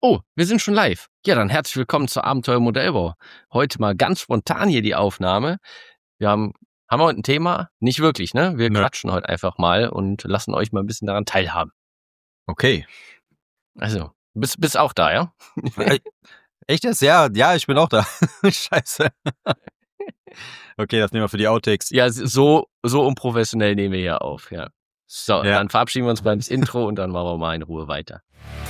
Oh, wir sind schon live. Ja, dann herzlich willkommen zur Abenteuer Modellbau. Heute mal ganz spontan hier die Aufnahme. Haben wir heute ein Thema? Nicht wirklich, ne? Wir quatschen heute einfach mal und lassen euch mal ein bisschen daran teilhaben. Okay. Also, bist auch da, ja? Echt jetzt? Ja, ich bin auch da. Scheiße. Okay, das nehmen wir für die Outtakes. Ja, so unprofessionell nehmen wir hier auf, ja. So, Dann verabschieden wir uns beim Intro und dann machen wir mal in Ruhe weiter.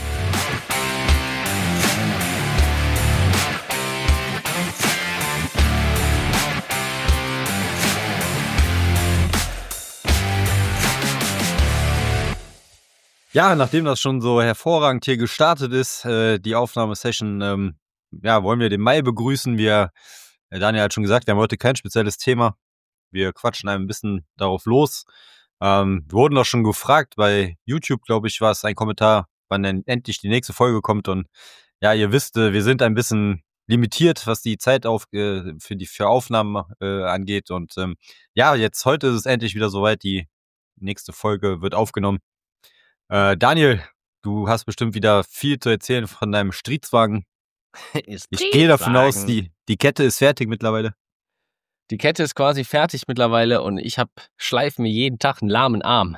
Ja, nachdem das schon so hervorragend hier gestartet ist, die Aufnahmesession, wollen wir den Mai begrüßen. Daniel hat schon gesagt, wir haben heute kein spezielles Thema. Wir quatschen ein bisschen darauf los. Wir wurden auch schon gefragt, bei YouTube, glaube ich, war es ein Kommentar, wann denn endlich die nächste Folge kommt. Und ja, ihr wisst, wir sind ein bisschen limitiert, was die Zeit für Aufnahmen angeht. Und heute ist es endlich wieder soweit. Die nächste Folge wird aufgenommen. Daniel, du hast bestimmt wieder viel zu erzählen von deinem Streetwagen. Ich gehe davon aus, die Kette ist fertig mittlerweile. Die Kette ist quasi fertig mittlerweile und ich schleife mir jeden Tag einen lahmen Arm.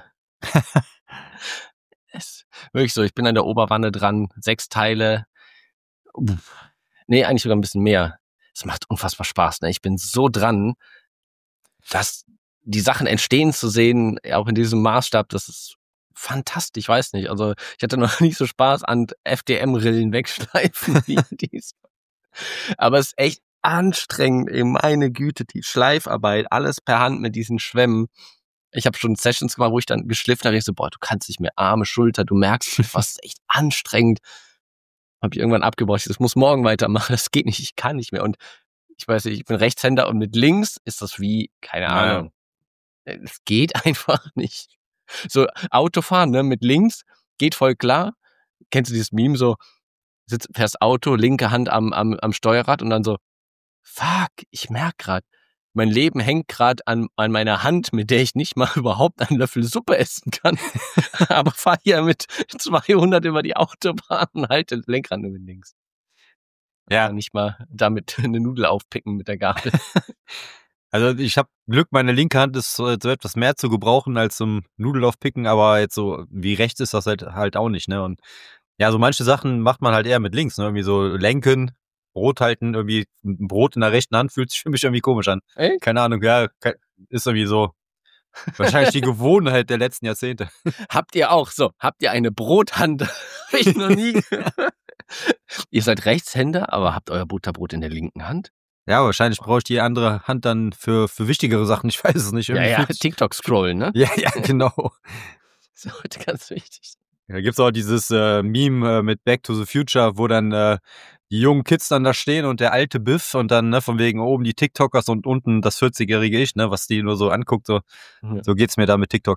Ist wirklich so, ich bin an der Oberwanne dran, 6 Teile. Nee, eigentlich sogar ein bisschen mehr. Es macht unfassbar Spaß, ne? Ich bin so dran, dass die Sachen entstehen zu sehen, auch in diesem Maßstab, das ist fantastisch, ich weiß nicht. Also ich hatte noch nicht so Spaß an FDM-Rillen wegschleifen wie dies. Aber es ist echt anstrengend, ey, meine Güte, die Schleifarbeit, alles per Hand mit diesen Schwämmen. Ich habe schon Sessions gemacht, wo ich dann geschliffen habe, ich so, boah, du kannst nicht mehr, Arme, Schulter, du merkst, was ist echt anstrengend. Habe ich irgendwann abgebaut, das muss morgen weitermachen, das geht nicht, ich kann nicht mehr. Und ich weiß nicht, ich bin Rechtshänder und mit links ist das wie, keine Ahnung, es geht einfach nicht. So Autofahren, ne, mit links geht voll klar. Kennst du dieses Meme so, fährst Auto, linke Hand am Steuerrad und dann so, fuck, ich merk grad, mein Leben hängt gerade an meiner Hand, mit der ich nicht mal überhaupt einen Löffel Suppe essen kann. Aber fahr hier mit 200 über die Autobahn und halte das Lenkrad nur mit links. Ja. Nicht mal damit eine Nudel aufpicken mit der Gabel. Also ich habe Glück, meine linke Hand ist so etwas mehr zu gebrauchen als zum Nudelaufpicken, aber jetzt so wie rechts ist das halt auch nicht, ne? Und ja, so manche Sachen macht man halt eher mit links, ne? Irgendwie so lenken, Brot halten, irgendwie ein Brot in der rechten Hand fühlt sich für mich irgendwie komisch an. Echt? Keine Ahnung, ja, ist irgendwie so wahrscheinlich die Gewohnheit der letzten Jahrzehnte. Habt ihr eine Brothand? Hab ich noch nie. Ihr seid Rechtshänder, aber habt euer Butterbrot in der linken Hand? Ja, wahrscheinlich brauche ich die andere Hand dann für wichtigere Sachen. Ich weiß es nicht. Ja, TikTok scrollen, ne? Ja, genau. Das ist heute ganz wichtig. Da gibt's auch dieses Meme mit Back to the Future, wo dann die jungen Kids dann da stehen und der alte Biff und dann ne, von wegen oben die TikTokers und unten das 40-jährige Ich, ne, was die nur so anguckt. So geht's mir da mit TikTok.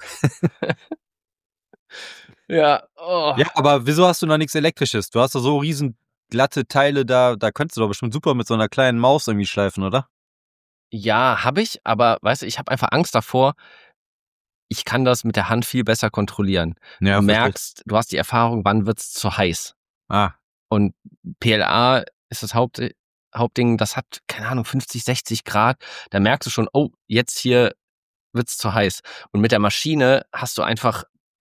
Ja. Oh. Ja, aber wieso hast du noch nichts Elektrisches? Du hast doch so riesen glatte Teile da könntest du doch bestimmt super mit so einer kleinen Maus irgendwie schleifen, oder? Ja, habe ich, aber weißt du, ich habe einfach Angst davor, ich kann das mit der Hand viel besser kontrollieren. Ja, du merkst, du hast die Erfahrung, wann wird's zu heiß. Und PLA ist das Hauptding, das hat, keine Ahnung, 50, 60 Grad. Da merkst du schon, oh, jetzt hier wird's zu heiß. Und mit der Maschine hast du einfach,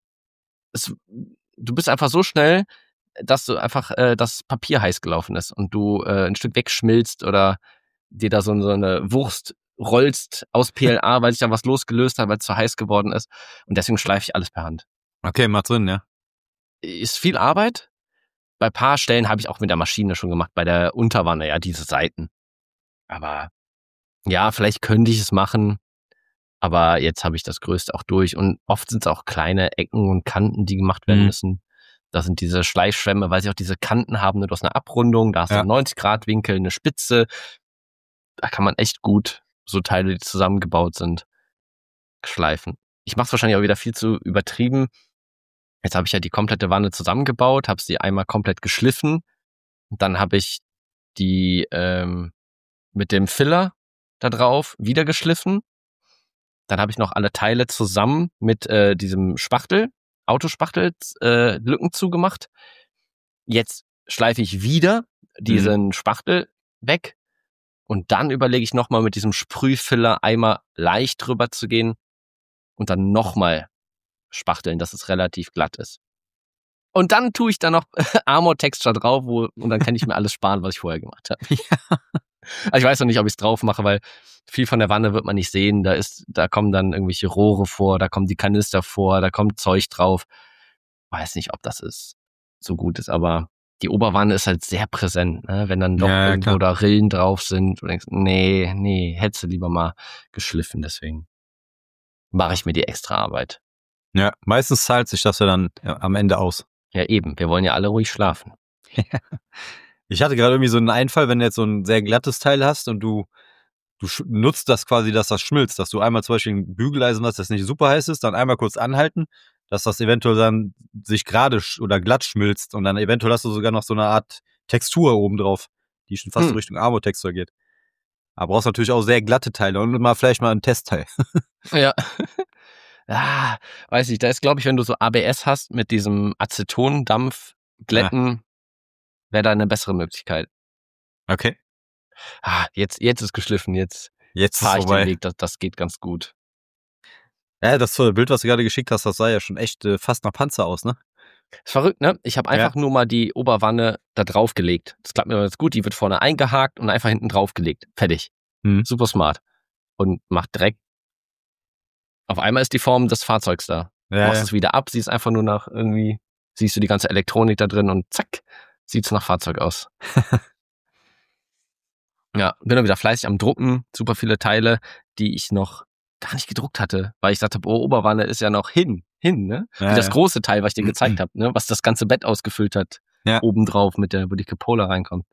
du bist einfach so schnell, dass du einfach das Papier heiß gelaufen ist und du ein Stück wegschmilzt oder dir da so eine Wurst rollst aus PLA, weil sich da was losgelöst hat, weil es zu heiß geworden ist. Und deswegen schleife ich alles per Hand. Okay, macht Sinn, ja. Ist viel Arbeit. Bei ein paar Stellen habe ich auch mit der Maschine schon gemacht, bei der Unterwanne, ja, diese Seiten. Aber ja, vielleicht könnte ich es machen, aber jetzt habe ich das Größte auch durch. Und oft sind es auch kleine Ecken und Kanten, die gemacht werden müssen. Das sind diese Schleifschwämme, weil sie auch diese Kanten haben, ne? Du hast eine Abrundung, da hast du einen 90-Grad-Winkel, eine Spitze. Da kann man echt gut so Teile, die zusammengebaut sind, schleifen. Ich mache es wahrscheinlich auch wieder viel zu übertrieben. Jetzt habe ich ja die komplette Wanne zusammengebaut, habe sie einmal komplett geschliffen. Dann habe ich die mit dem Filler da drauf wieder geschliffen. Dann habe ich noch alle Teile zusammen mit diesem Spachtel, Autospachtel, Lücken zugemacht. Jetzt schleife ich wieder diesen Spachtel weg und dann überlege ich nochmal mit diesem Sprühfiller einmal leicht drüber zu gehen und dann nochmal spachteln, dass es relativ glatt ist. Und dann tue ich da noch Armor Texture drauf, und dann kann ich mir alles sparen, was ich vorher gemacht habe. Ja. Also ich weiß noch nicht, ob ich es drauf mache, weil viel von der Wanne wird man nicht sehen. Da kommen dann irgendwelche Rohre vor, da kommen die Kanister vor, da kommt Zeug drauf. Weiß nicht, ob das so gut ist, aber die Oberwanne ist halt sehr präsent, ne? Wenn dann doch irgendwo da Rillen drauf sind. Du denkst, nee, hättest du lieber mal geschliffen, deswegen mache ich mir die extra Arbeit. Ja, meistens zahlt sich das ja dann am Ende aus. Ja, eben. Wir wollen ja alle ruhig schlafen. Ich hatte gerade irgendwie so einen Einfall, wenn du jetzt so ein sehr glattes Teil hast und du nutzt das quasi, dass das schmilzt, dass du einmal zum Beispiel ein Bügeleisen hast, das nicht super heiß ist, dann einmal kurz anhalten, dass das eventuell dann sich gerade oder glatt schmilzt und dann eventuell hast du sogar noch so eine Art Textur oben drauf, die schon fast Richtung Armor-Textur geht. Aber brauchst natürlich auch sehr glatte Teile und vielleicht mal ein Testteil. Ja. Weiß ich, da ist, glaube ich, wenn du so ABS hast mit diesem Acetondampf glätten, wäre da eine bessere Möglichkeit. Okay. Jetzt ist geschliffen, jetzt fahre ich den Weg, das geht ganz gut. Ja, das Bild, was du gerade geschickt hast, das sah ja schon echt fast nach Panzer aus, ne? Ist verrückt, ne? Ich habe einfach nur mal die Oberwanne da drauf gelegt. Das klappt mir ganz gut, die wird vorne eingehakt und einfach hinten drauf gelegt. Fertig. Super smart. Und macht direkt. Auf einmal ist die Form des Fahrzeugs da. Machst es wieder ab, siehst einfach nur nach irgendwie, siehst du die ganze Elektronik da drin und zack, sieht's nach Fahrzeug aus. Ja, bin dann wieder fleißig am Drucken, super viele Teile, die ich noch gar nicht gedruckt hatte, weil ich sagte, Oberwanne ist ja noch hin, ne? Wie das große Teil, was ich dir gezeigt habe, ne? Was das ganze Bett ausgefüllt hat, obendrauf wo die Cupola reinkommt.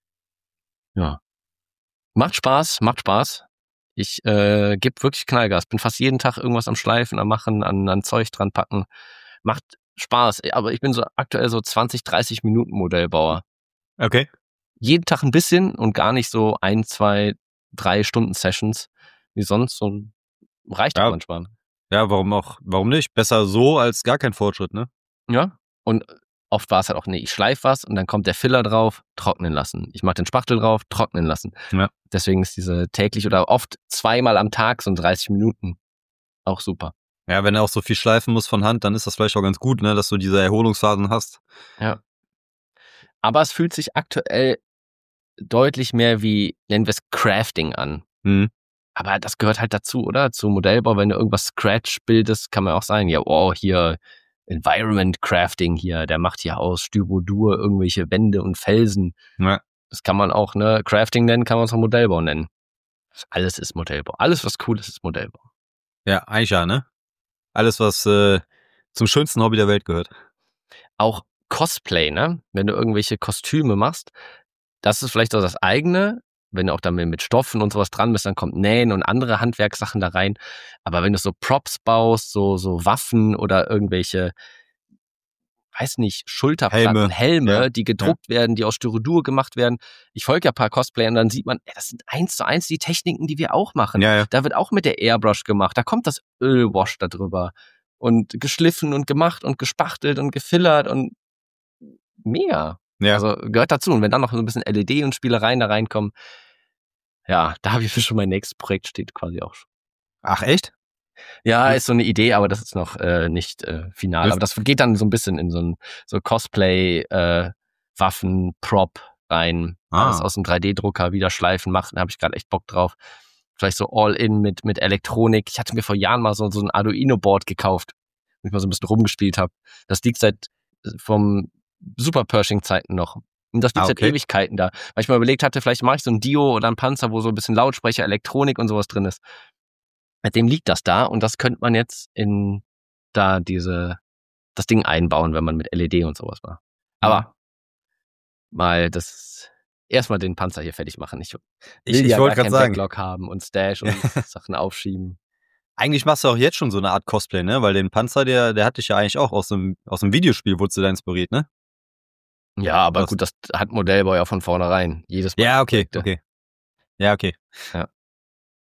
Ja. Macht Spaß. Ich gebe wirklich Knallgas. Bin fast jeden Tag irgendwas am Schleifen, am Machen, an Zeug dran packen. Macht Spaß. Aber ich bin so aktuell so 20, 30 Minuten Modellbauer. Okay. Jeden Tag ein bisschen und gar nicht so 1, 2, 3 Stunden Sessions wie sonst. Und reicht auch manchmal. Ja, warum nicht? Besser so als gar kein Fortschritt, ne? Ja. Und oft war es halt auch, ich schleife was und dann kommt der Filler drauf, trocknen lassen. Ich mache den Spachtel drauf, trocknen lassen. Ja. Deswegen ist diese täglich oder oft zweimal am Tag so 30 Minuten auch super. Ja, wenn er auch so viel schleifen muss von Hand, dann ist das vielleicht auch ganz gut, ne, dass du diese Erholungsphasen hast. Ja. Aber es fühlt sich aktuell deutlich mehr wie, nennen wir es Crafting an. Aber das gehört halt dazu, oder? Zu Modellbau, wenn du irgendwas Scratch bildest, kann man auch sagen, ja, hier Environment Crafting hier, der macht hier aus Styrodur irgendwelche Wände und Felsen. Ja. Das kann man auch, Crafting nennen, kann man es auch Modellbau nennen. Alles ist Modellbau. Alles, was cool ist, ist Modellbau. Ja, eigentlich ja, ne? Alles, was zum schönsten Hobby der Welt gehört. Auch Cosplay, ne? Wenn du irgendwelche Kostüme machst, das ist vielleicht auch das eigene. Wenn du auch damit mit Stoffen und sowas dran bist, dann kommt Nähen und andere Handwerkssachen da rein. Aber wenn du so Props baust, so Waffen oder irgendwelche, weiß nicht, Schulterplatten, Helme, die gedruckt werden, die aus Styrodur gemacht werden. Ich folge ja ein paar Cosplayer und dann sieht man, das sind 1:1 die Techniken, die wir auch machen. Ja. Da wird auch mit der Airbrush gemacht. Da kommt das Ölwash da drüber. Und geschliffen und gemacht und gespachtelt und gefillert und mega. Ja. Also gehört dazu. Und wenn dann noch so ein bisschen LED und Spielereien da reinkommen, ja, da habe ich für schon mein nächstes Projekt steht quasi auch schon. Ach, echt? Ja, ist so eine Idee, aber das ist noch nicht final. Aber das geht dann so ein bisschen in so Cosplay, Waffen, Prop rein. Alles aus dem 3D-Drucker wieder schleifen machen. Da habe ich gerade echt Bock drauf. Vielleicht so All-in mit Elektronik. Ich hatte mir vor Jahren mal so ein Arduino-Board gekauft, wo ich mal so ein bisschen rumgespielt habe. Das liegt vom Super Pershing-Zeiten noch. Und das liegt seit Ewigkeiten da. Weil ich mal überlegt hatte, vielleicht mache ich so ein Dio oder ein Panzer, wo so ein bisschen Lautsprecher, Elektronik und sowas drin ist. Mit dem liegt das da und das könnte man jetzt in da das Ding einbauen, wenn man mit LED und sowas war. Aber mal erstmal den Panzer hier fertig machen. Ich wollte gerade sagen, Backlog haben und Stash und Sachen aufschieben. Eigentlich machst du auch jetzt schon so eine Art Cosplay, ne? Weil den Panzer, der hat dich ja eigentlich auch aus dem Videospiel, wurdest du da inspiriert, ne? Ja, aber gut, das hat Modellbau ja von vornherein. Jedes Mal. Ja, okay. Ja, okay. Ja.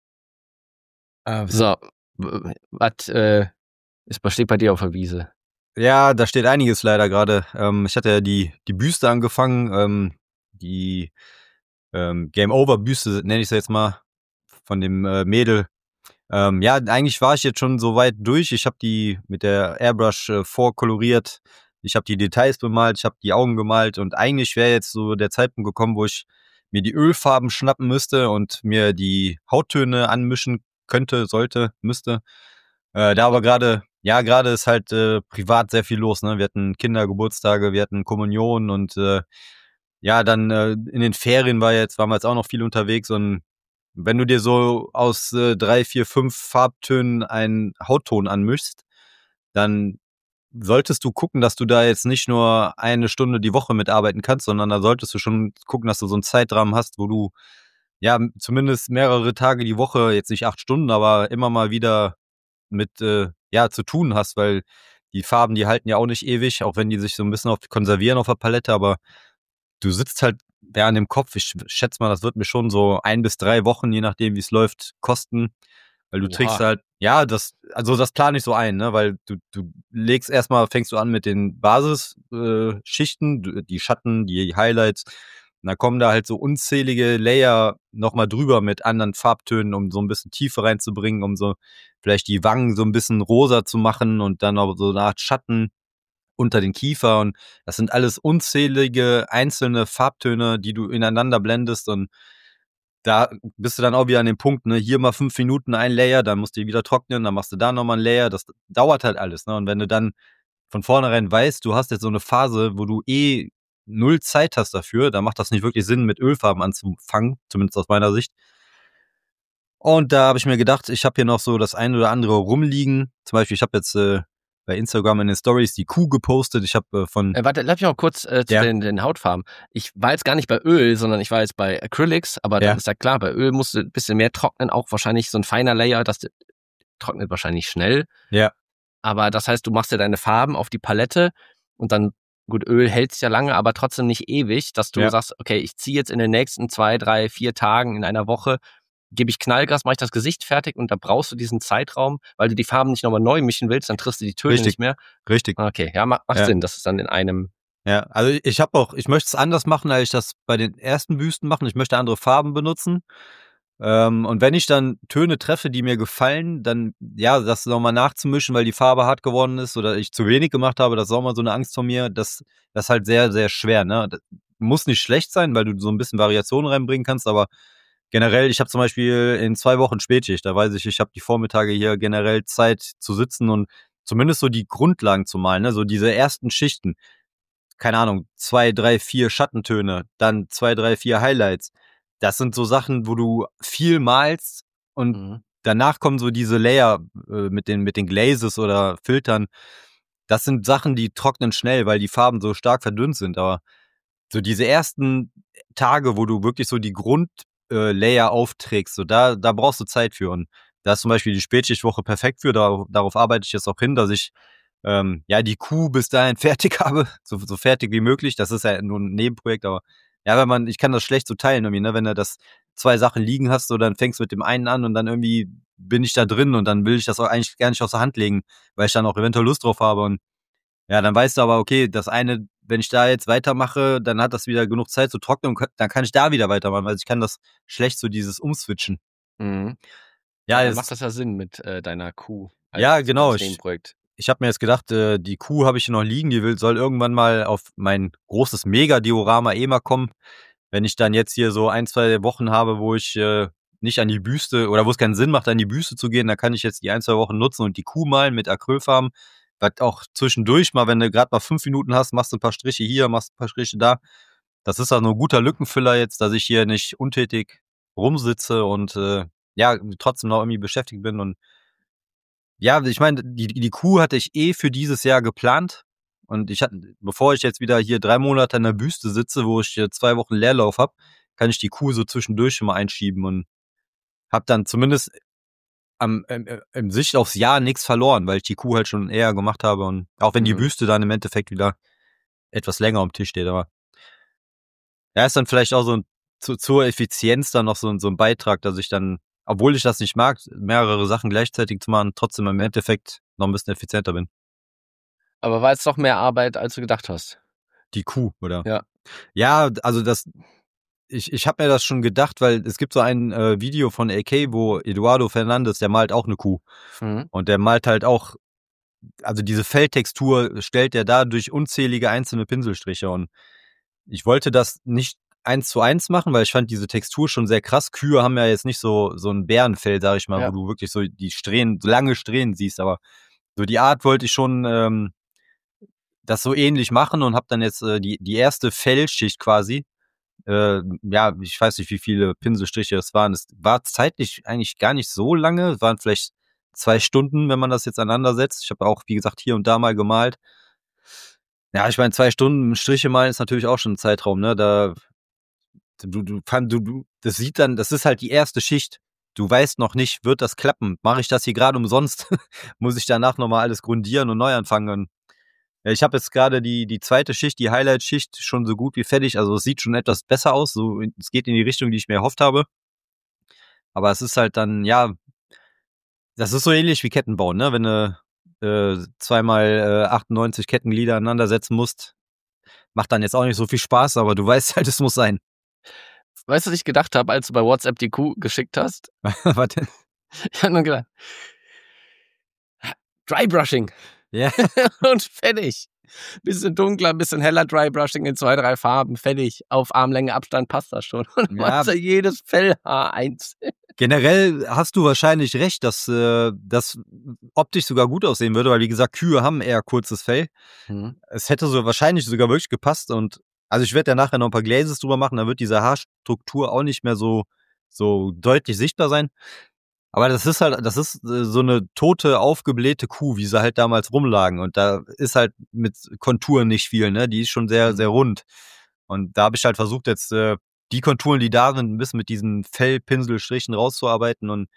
So, was steht bei dir auf der Wiese? Ja, da steht einiges leider gerade. Ich hatte ja die Büste angefangen, die Game Over Büste, nenne ich sie jetzt mal, von dem Mädel. Ja, eigentlich war ich jetzt schon so weit durch. Ich habe die mit der Airbrush vorkoloriert. Ich habe die Details bemalt, ich habe die Augen gemalt und eigentlich wäre jetzt so der Zeitpunkt gekommen, wo ich mir die Ölfarben schnappen müsste und mir die Hauttöne anmischen könnte, sollte, müsste. Da aber gerade ist halt privat sehr viel los. Ne? Wir hatten Kindergeburtstage, wir hatten Kommunion und ja, dann in den Ferien waren wir jetzt auch noch viel unterwegs und wenn du dir so aus 3, 4, 5 Farbtönen einen Hautton anmischst, dann solltest du gucken, dass du da jetzt nicht nur eine Stunde die Woche mitarbeiten kannst, sondern da solltest du schon gucken, dass du so einen Zeitrahmen hast, wo du ja zumindest mehrere Tage die Woche, jetzt nicht 8 Stunden, aber immer mal wieder mit ja zu tun hast, weil die Farben, die halten ja auch nicht ewig, auch wenn die sich so ein bisschen konservieren auf der Palette, aber du sitzt halt an dem Kopf. Ich schätze mal, das wird mir schon so 1 bis 3 Wochen, je nachdem, wie es läuft, kosten. Weil du trägst Oha. halt, ja, das plane ich so ein, ne? Weil du fängst du an mit den Basisschichten, die Schatten, die Highlights. Und dann kommen da halt so unzählige Layer nochmal drüber mit anderen Farbtönen, um so ein bisschen Tiefe reinzubringen, um so vielleicht die Wangen so ein bisschen rosa zu machen und dann noch so eine Art Schatten unter den Kiefer und das sind alles unzählige einzelne Farbtöne, die du ineinander blendest und da bist du dann auch wieder an dem Punkt, ne, hier mal 5 Minuten ein Layer, dann musst du wieder trocknen, dann machst du da nochmal ein Layer, das dauert halt alles, ne? Und wenn du dann von vornherein weißt, du hast jetzt so eine Phase, wo du null Zeit hast dafür, dann macht das nicht wirklich Sinn, mit Ölfarben anzufangen, zumindest aus meiner Sicht. Und da habe ich mir gedacht, ich habe hier noch so das ein oder andere rumliegen. Zum Beispiel, ich habe jetzt bei Instagram in den Stories die Kuh gepostet. Ich habe von Warte, lass mich mal kurz zu ja, den Hautfarben. Ich war jetzt gar nicht bei Öl, sondern ich war jetzt bei Acrylics, aber ja, dann ist ja klar, bei Öl musst du ein bisschen mehr trocknen, auch wahrscheinlich so ein feiner Layer, das trocknet wahrscheinlich schnell. ja, Aber das heißt, du machst ja deine Farben auf die Palette und dann, gut, Öl hält's ja lange, aber trotzdem nicht ewig, dass du ja, sagst, okay, ich ziehe jetzt in den nächsten 2, 3, 4 Tagen in einer Woche, gebe ich Knallgas, mache ich das Gesicht fertig und da brauchst du diesen Zeitraum, weil du die Farben nicht nochmal neu mischen willst, dann triffst du die Töne richtig, nicht mehr. richtig. Okay, ja, macht Ja, Sinn, das ist dann in einem. ja. Also ich möchte es anders machen, als ich das bei den ersten Büsten machen. Ich möchte andere Farben benutzen. Und wenn ich dann Töne treffe, die mir gefallen, dann, ja, das nochmal nachzumischen, weil die Farbe hart geworden ist oder ich zu wenig gemacht habe, das ist auch mal so eine Angst von mir. Das ist halt sehr, sehr schwer, ne? Das muss nicht schlecht sein, weil du so ein bisschen Variation reinbringen kannst, aber generell, ich habe zum Beispiel in 2 Wochen Spätschicht, da weiß ich habe die Vormittage hier generell Zeit zu sitzen und zumindest so die Grundlagen zu malen, ne? So diese ersten Schichten, keine Ahnung, 2, 3, 4 Schattentöne, dann 2, 3, 4 Highlights. Das sind so Sachen, wo du viel malst und Mhm. danach kommen so diese Layer mit den Glazes oder Filtern. Das sind Sachen, die trocknen schnell, weil die Farben so stark verdünnt sind. Aber so diese ersten Tage, wo du wirklich so die Grundlayer aufträgst, so da brauchst du Zeit für. Und da ist zum Beispiel die Spätschichtwoche perfekt für. Darauf arbeite ich jetzt auch hin, dass ich ja die Kuh bis dahin fertig habe, so fertig wie möglich. Das ist ja nur ein Nebenprojekt, aber ja, ich kann das schlecht so teilen irgendwie, ne? Wenn du das 2 Sachen liegen hast, so dann fängst du mit dem einen an und dann irgendwie bin ich da drin und dann will ich das auch eigentlich gar nicht aus der Hand legen, weil ich dann auch eventuell Lust drauf habe und ja, dann weißt du aber, okay, das eine, wenn ich da jetzt weitermache, dann hat das wieder genug Zeit zu trocknen und dann kann ich da wieder weitermachen. Also ich kann das schlecht so dieses Umswitchen. Mhm. Ja, Dann macht das ja Sinn mit deiner Kuh ja, genau. als Nebenprojekt. Ich habe mir jetzt gedacht, die Kuh habe ich hier noch liegen, soll irgendwann mal auf mein großes Mega-Diorama mal kommen. Wenn ich dann jetzt hier so 1, 2 Wochen habe, wo ich nicht an die Büste oder wo es keinen Sinn macht, an die Büste zu gehen, dann kann ich jetzt die 1, 2 Wochen nutzen und die Kuh malen mit Acrylfarben. Was auch zwischendurch mal, wenn du gerade mal 5 Minuten hast, machst du ein paar Striche hier, machst ein paar Striche da. Das ist also ein guter Lückenfüller jetzt, dass ich hier nicht untätig rumsitze und ja, trotzdem noch irgendwie beschäftigt bin und ja, ich meine, die Kuh hatte ich für dieses Jahr geplant. Und bevor ich jetzt wieder hier 3 Monate in der Büste sitze, wo ich 2 Wochen Leerlauf habe, kann ich die Kuh so zwischendurch schon mal einschieben und habe dann zumindest im Sicht aufs Jahr nichts verloren, weil ich die Kuh halt schon eher gemacht habe und auch wenn die Mhm. Büste dann im Endeffekt wieder etwas länger am Tisch steht, aber ja, ist dann vielleicht auch so zur Effizienz dann noch so ein Beitrag, dass ich dann, obwohl ich das nicht mag, mehrere Sachen gleichzeitig zu machen, trotzdem im Endeffekt noch ein bisschen effizienter bin. Aber war jetzt doch mehr Arbeit, als du gedacht hast. Die Kuh, oder? Ja. Ja, also ich habe mir das schon gedacht, weil es gibt so ein Video von AK, wo Eduardo Fernandes, der malt auch eine Kuh. Und der malt halt auch, also diese Felltextur stellt er da durch unzählige einzelne Pinselstriche. Und ich wollte das nicht 1:1 machen, weil ich fand diese Textur schon sehr krass. Kühe haben ja jetzt nicht so ein Bärenfell, sag ich mal, Ja. wo du wirklich so die Strähnen, so lange Strähnen siehst. Aber so die Art wollte ich schon das so ähnlich machen und habe dann jetzt die erste Fellschicht quasi. Ja, ich weiß nicht, wie viele Pinselstriche es waren. Es war zeitlich eigentlich gar nicht so lange. Es waren vielleicht 2 Stunden, wenn man das jetzt aneinander setzt. Ich habe auch, wie gesagt, hier und da mal gemalt. Ja, ich meine, 2 Stunden Striche malen ist natürlich auch schon ein Zeitraum, ne? Das sieht dann, das ist halt die erste Schicht. Du weißt noch nicht, wird das klappen? Mache ich das hier gerade umsonst? Muss ich danach nochmal alles grundieren und neu anfangen? Und ja, ich habe jetzt gerade die zweite Schicht, die Highlight-Schicht, schon so gut wie fertig. Also es sieht schon etwas besser aus. So, es geht in die Richtung, die ich mir erhofft habe. Aber es ist halt dann, ja, das ist so ähnlich wie Kettenbauen, ne? Wenn du 2x98 Kettenglieder aneinander setzen musst, macht dann jetzt auch nicht so viel Spaß, aber du weißt halt, es muss sein. Weißt du, was ich gedacht habe, als du bei WhatsApp die Kuh geschickt hast? Warte. Ich habe nur gedacht, Drybrushing. Ja. Und fertig. Bisschen dunkler, bisschen heller Drybrushing in 2, 3 Farben, fertig. Auf Armlänge Abstand passt das schon. Und du hast ja jedes Fellhaar einzeln. Generell hast du wahrscheinlich recht, dass das optisch sogar gut aussehen würde, weil wie gesagt, Kühe haben eher kurzes Fell. Es hätte so wahrscheinlich sogar wirklich gepasst und also ich werde ja nachher noch ein paar Glazes drüber machen, da wird diese Haarstruktur auch nicht mehr so deutlich sichtbar sein. Aber das ist so eine tote, aufgeblähte Kuh, wie sie halt damals rumlagen. Und da ist halt mit Konturen nicht viel, ne? Die ist schon sehr, sehr rund. Und da habe ich halt versucht, jetzt die Konturen, die da sind, ein bisschen mit diesen Fellpinselstrichen rauszuarbeiten. Und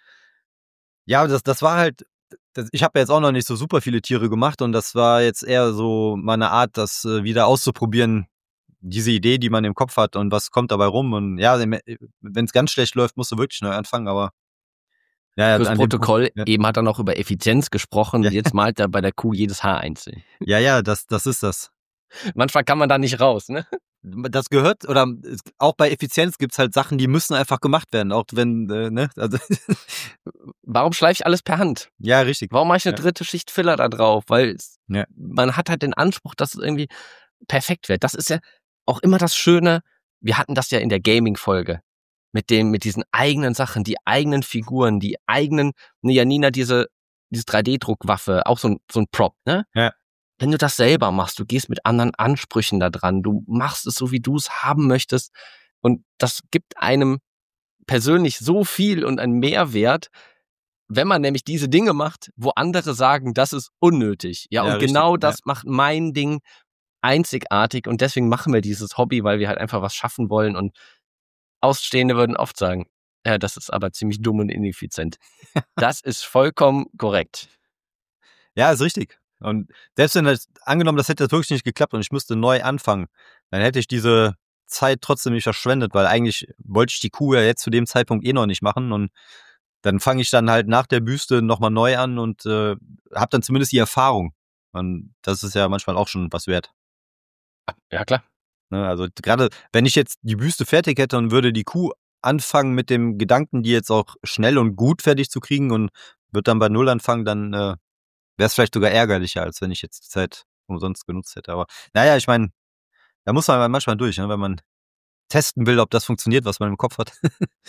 ja, das war halt, ich habe ja jetzt auch noch nicht so super viele Tiere gemacht und das war jetzt eher so meine Art, das wieder auszuprobieren, diese Idee, die man im Kopf hat und was kommt dabei rum. Und ja, wenn es ganz schlecht läuft, musst du wirklich neu anfangen, aber ja, Fürs Protokoll, ja. Eben hat er noch über Effizienz gesprochen, Ja. Jetzt malt er bei der Kuh jedes Haar einzeln. Ja, das ist das. Manchmal kann man da nicht raus, ne? Das gehört, oder auch bei Effizienz gibt's halt Sachen, die müssen einfach gemacht werden, auch wenn, ne? Also Warum schleife ich alles per Hand? ja, richtig. Warum mache ich eine dritte Schicht Filler da drauf? Weil Ja. man hat halt den Anspruch, dass es irgendwie perfekt wird. Das ist ja auch immer das Schöne. Wir hatten das ja in der Gaming-Folge. Mit diesen eigenen Sachen, die eigenen Figuren, die eigenen, Janina, diese 3D-Druckwaffe, auch so ein Prop, ne? Ja. Wenn du das selber machst, du gehst mit anderen Ansprüchen da dran, du machst es so, wie du es haben möchtest und das gibt einem persönlich so viel und einen Mehrwert, wenn man nämlich diese Dinge macht, wo andere sagen, das ist unnötig. Ja, und richtig, genau das macht mein Ding einzigartig und deswegen machen wir dieses Hobby, weil wir halt einfach was schaffen wollen und Außenstehende würden oft sagen, ja, das ist aber ziemlich dumm und ineffizient. Das ist vollkommen korrekt. Ja, ist richtig. Und selbst wenn angenommen, das hätte wirklich nicht geklappt und ich müsste neu anfangen, dann hätte ich diese Zeit trotzdem nicht verschwendet, weil eigentlich wollte ich die Kuh ja jetzt zu dem Zeitpunkt noch nicht machen und dann fange ich dann halt nach der Büste nochmal neu an und habe dann zumindest die Erfahrung. Und das ist ja manchmal auch schon was wert. Ja, klar. Ne, also gerade wenn ich jetzt die Büste fertig hätte und würde die Kuh anfangen mit dem Gedanken, die jetzt auch schnell und gut fertig zu kriegen und würde dann bei Null anfangen, dann wäre es vielleicht sogar ärgerlicher, als wenn ich jetzt die Zeit umsonst genutzt hätte. Aber naja, ich meine, da muss man manchmal durch, ne, wenn man testen will, ob das funktioniert, was man im Kopf hat.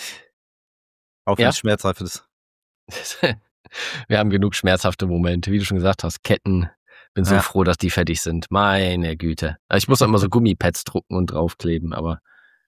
Auch wenn es schmerzhaft ist. Wir haben genug schmerzhafte Momente, wie du schon gesagt hast, Ketten. Bin so froh, dass die fertig sind. Meine Güte. Ich muss auch immer so Gummipads drucken und draufkleben, aber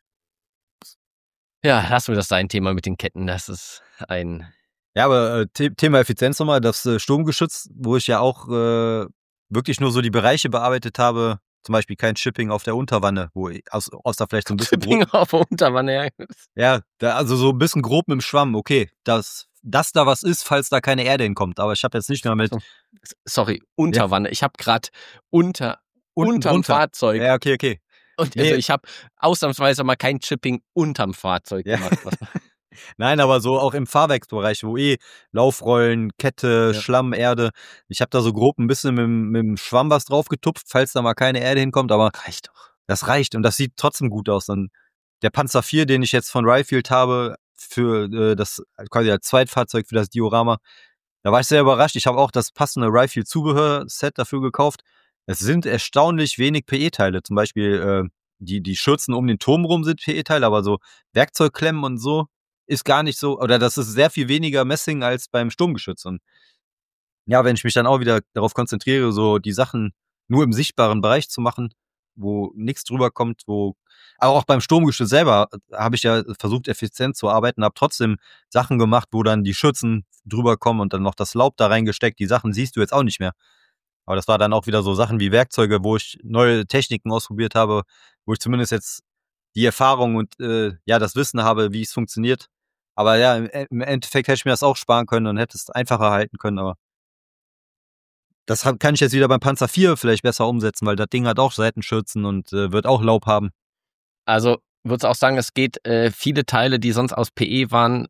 ja, lassen wir das sein, Thema mit den Ketten. Das ist ein... Ja, aber Thema Effizienz nochmal, das Sturmgeschütz, wo ich ja auch wirklich nur so die Bereiche bearbeitet habe, zum Beispiel kein Shipping auf der Unterwanne, wo aus da vielleicht so ein bisschen Shipping auf der Unterwanne, ja. Ja, also so ein bisschen grob mit dem Schwamm, okay, dass da was ist, falls da keine Erde hinkommt, aber ich habe jetzt nicht mehr mit... Sorry, Unterwanne. Ja. Ich habe gerade unterm Fahrzeug. Ja, okay. Und also ich habe ausnahmsweise mal kein Chipping unterm Fahrzeug gemacht. Nein, aber so auch im Fahrwerksbereich, wo Laufrollen, Kette, Ja. Schlamm, Erde. Ich habe da so grob ein bisschen mit dem Schwamm was drauf getupft, falls da mal keine Erde hinkommt, aber Reicht doch. das reicht und das sieht trotzdem gut aus. Dann der Panzer 4, den ich jetzt von Ryfield habe, für das quasi als Zweitfahrzeug für das Diorama, da war ich sehr überrascht. Ich habe auch das passende Ryfield-Zubehör-Set dafür gekauft. Es sind erstaunlich wenig PE-Teile. Zum Beispiel die Schürzen um den Turm rum sind PE-Teile, aber so Werkzeugklemmen und so ist gar nicht so, oder das ist sehr viel weniger Messing als beim Sturmgeschütz. Und ja, wenn ich mich dann auch wieder darauf konzentriere, so die Sachen nur im sichtbaren Bereich zu machen, wo nichts drüber kommt, aber auch beim Sturmgeschütz selber habe ich ja versucht, effizient zu arbeiten, habe trotzdem Sachen gemacht, wo dann die Schützen drüber kommen und dann noch das Laub da reingesteckt. Die Sachen siehst du jetzt auch nicht mehr. Aber das war dann auch wieder so Sachen wie Werkzeuge, wo ich neue Techniken ausprobiert habe, wo ich zumindest jetzt die Erfahrung und ja das Wissen habe, wie es funktioniert. Aber ja, im Endeffekt hätte ich mir das auch sparen können und hätte es einfacher halten können, aber kann ich jetzt wieder beim Panzer 4 vielleicht besser umsetzen, weil das Ding hat auch Seitenschürzen und wird auch Laub haben. Also würdest du auch sagen, es geht, viele Teile, die sonst aus PE waren,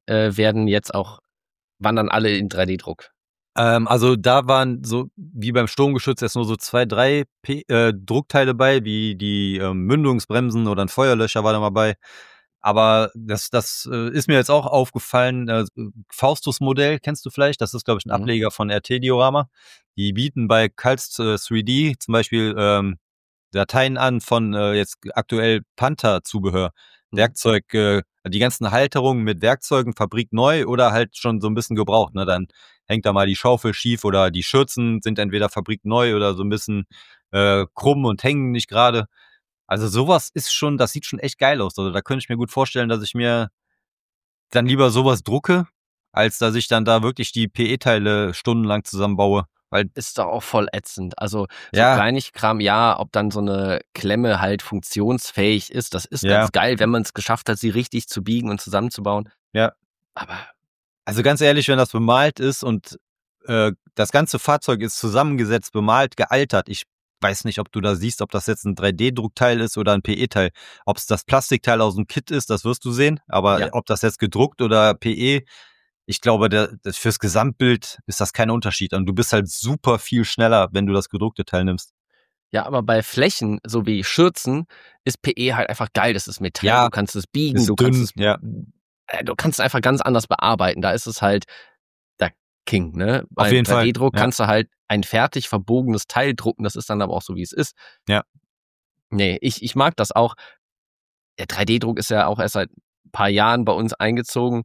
wandern alle in 3D-Druck. Also da waren so, wie beim Sturmgeschütz, jetzt nur so 2, 3 Druckteile bei, wie die Mündungsbremsen oder ein Feuerlöscher war da mal bei. Aber das ist mir jetzt auch aufgefallen. Faustus-Modell kennst du vielleicht? Das ist, glaube ich, ein Ableger von RT-Diorama. Die bieten bei Calz 3D zum Beispiel Dateien an von jetzt aktuell Panther-Zubehör. Werkzeug, die ganzen Halterungen mit Werkzeugen, Fabrik neu oder halt schon so ein bisschen gebraucht. Ne? Dann hängt da mal die Schaufel schief oder die Schürzen sind entweder Fabrik neu oder so ein bisschen krumm und hängen nicht gerade. Also sowas das sieht schon echt geil aus. Also da könnte ich mir gut vorstellen, dass ich mir dann lieber sowas drucke, als dass ich dann da wirklich die PE-Teile stundenlang zusammenbaue. Weil, Ist doch auch voll ätzend. Also so ja, Kleinkram, ja, ob dann so eine Klemme halt funktionsfähig ist, das ist ja, ganz geil, wenn man es geschafft hat, sie richtig zu biegen und zusammenzubauen. ja. Aber Also ganz ehrlich, wenn das bemalt ist und das ganze Fahrzeug ist zusammengesetzt, bemalt, gealtert, ich weiß nicht, ob du da siehst, ob das jetzt ein 3D-Druckteil ist oder ein PE-Teil. Ob es das Plastikteil aus dem Kit ist, das wirst du sehen. Aber ja, ob das jetzt gedruckt oder PE, ich glaube, fürs Gesamtbild ist das kein Unterschied. Und du bist halt super viel schneller, wenn du das gedruckte Teil nimmst. ja, aber bei Flächen, so wie Schürzen, ist PE halt einfach geil. Das ist Metall, du Ja, kannst es biegen, ist dünn, ja. du kannst es einfach ganz anders bearbeiten. Da ist es halt der King, ne? Auf Beim jeden Fall. 3D-Druck Ja, kannst du halt ein fertig verbogenes Teil drucken, das ist dann aber auch so, wie es ist. ja, Nee, ich mag das auch. Der 3D-Druck ist ja auch erst seit ein paar Jahren bei uns eingezogen.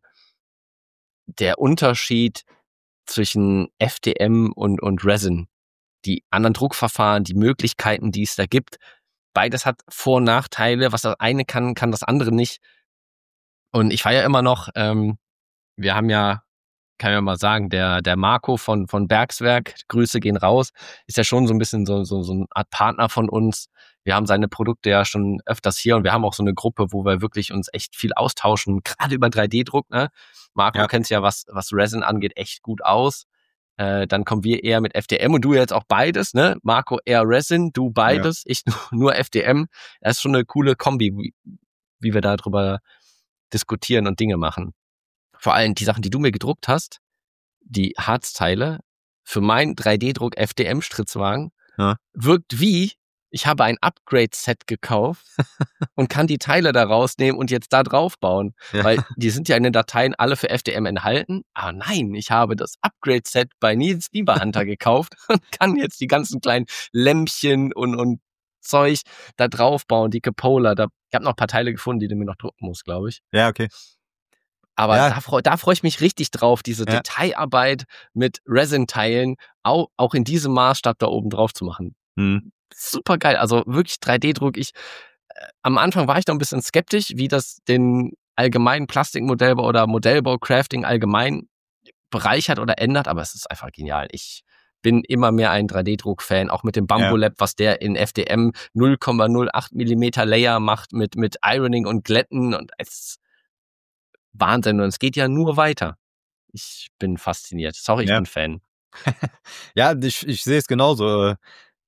Der Unterschied zwischen FDM und Resin, die anderen Druckverfahren, die Möglichkeiten, die es da gibt, beides hat Vor- und Nachteile. Was das eine kann, kann das andere nicht. Und ich feiere immer noch, wir haben ja, kann ich ja mal sagen, der Marco von Bergswerk, Grüße gehen raus, ist ja schon so ein bisschen so eine Art Partner von uns. Wir haben seine Produkte ja schon öfters hier und wir haben auch so eine Gruppe, wo wir wirklich uns echt viel austauschen, gerade über 3D-Druck, ne? Marco ja, kennt ja, was Resin angeht, echt gut aus. Dann kommen wir eher mit FDM und du jetzt auch beides, ne? Marco eher Resin, du ja, beides, ich nur FDM. Das ist schon eine coole Kombi, wie wir da drüber diskutieren und Dinge machen. Vor allem die Sachen, die du mir gedruckt hast, die Harzteile für meinen 3D-Druck FDM-Stritzwagen, ja, wirkt wie, ich habe ein Upgrade-Set gekauft und kann die Teile da rausnehmen und jetzt da drauf bauen. ja, Weil die sind ja in den Dateien alle für FDM enthalten. Aber nein, ich habe das Upgrade-Set bei Nils Lieberhunter gekauft und kann jetzt die ganzen kleinen Lämpchen und Zeug da drauf bauen, die Cupola. Ich habe noch ein paar Teile gefunden, die du mir noch drucken musst, glaube ich. ja, okay. Aber Ja, da freu ich mich richtig drauf, diese ja, Detailarbeit mit Resin-Teilen auch in diesem Maßstab da oben drauf zu machen. hm, Super geil. Also wirklich 3D-Druck. Am Anfang war ich noch ein bisschen skeptisch, wie das den allgemeinen Plastikmodellbau oder Modellbau, Crafting allgemein bereichert oder ändert, aber es ist einfach genial. Ich bin immer mehr ein 3D-Druck-Fan, auch mit dem ja. Bambulab, was der in FDM 0,08 Millimeter Layer macht mit Ironing und Glätten und es ist Wahnsinn. Und es geht ja nur weiter. Ich bin fasziniert. Sorry, ich Ja. bin Fan. Ja, ich sehe es genauso.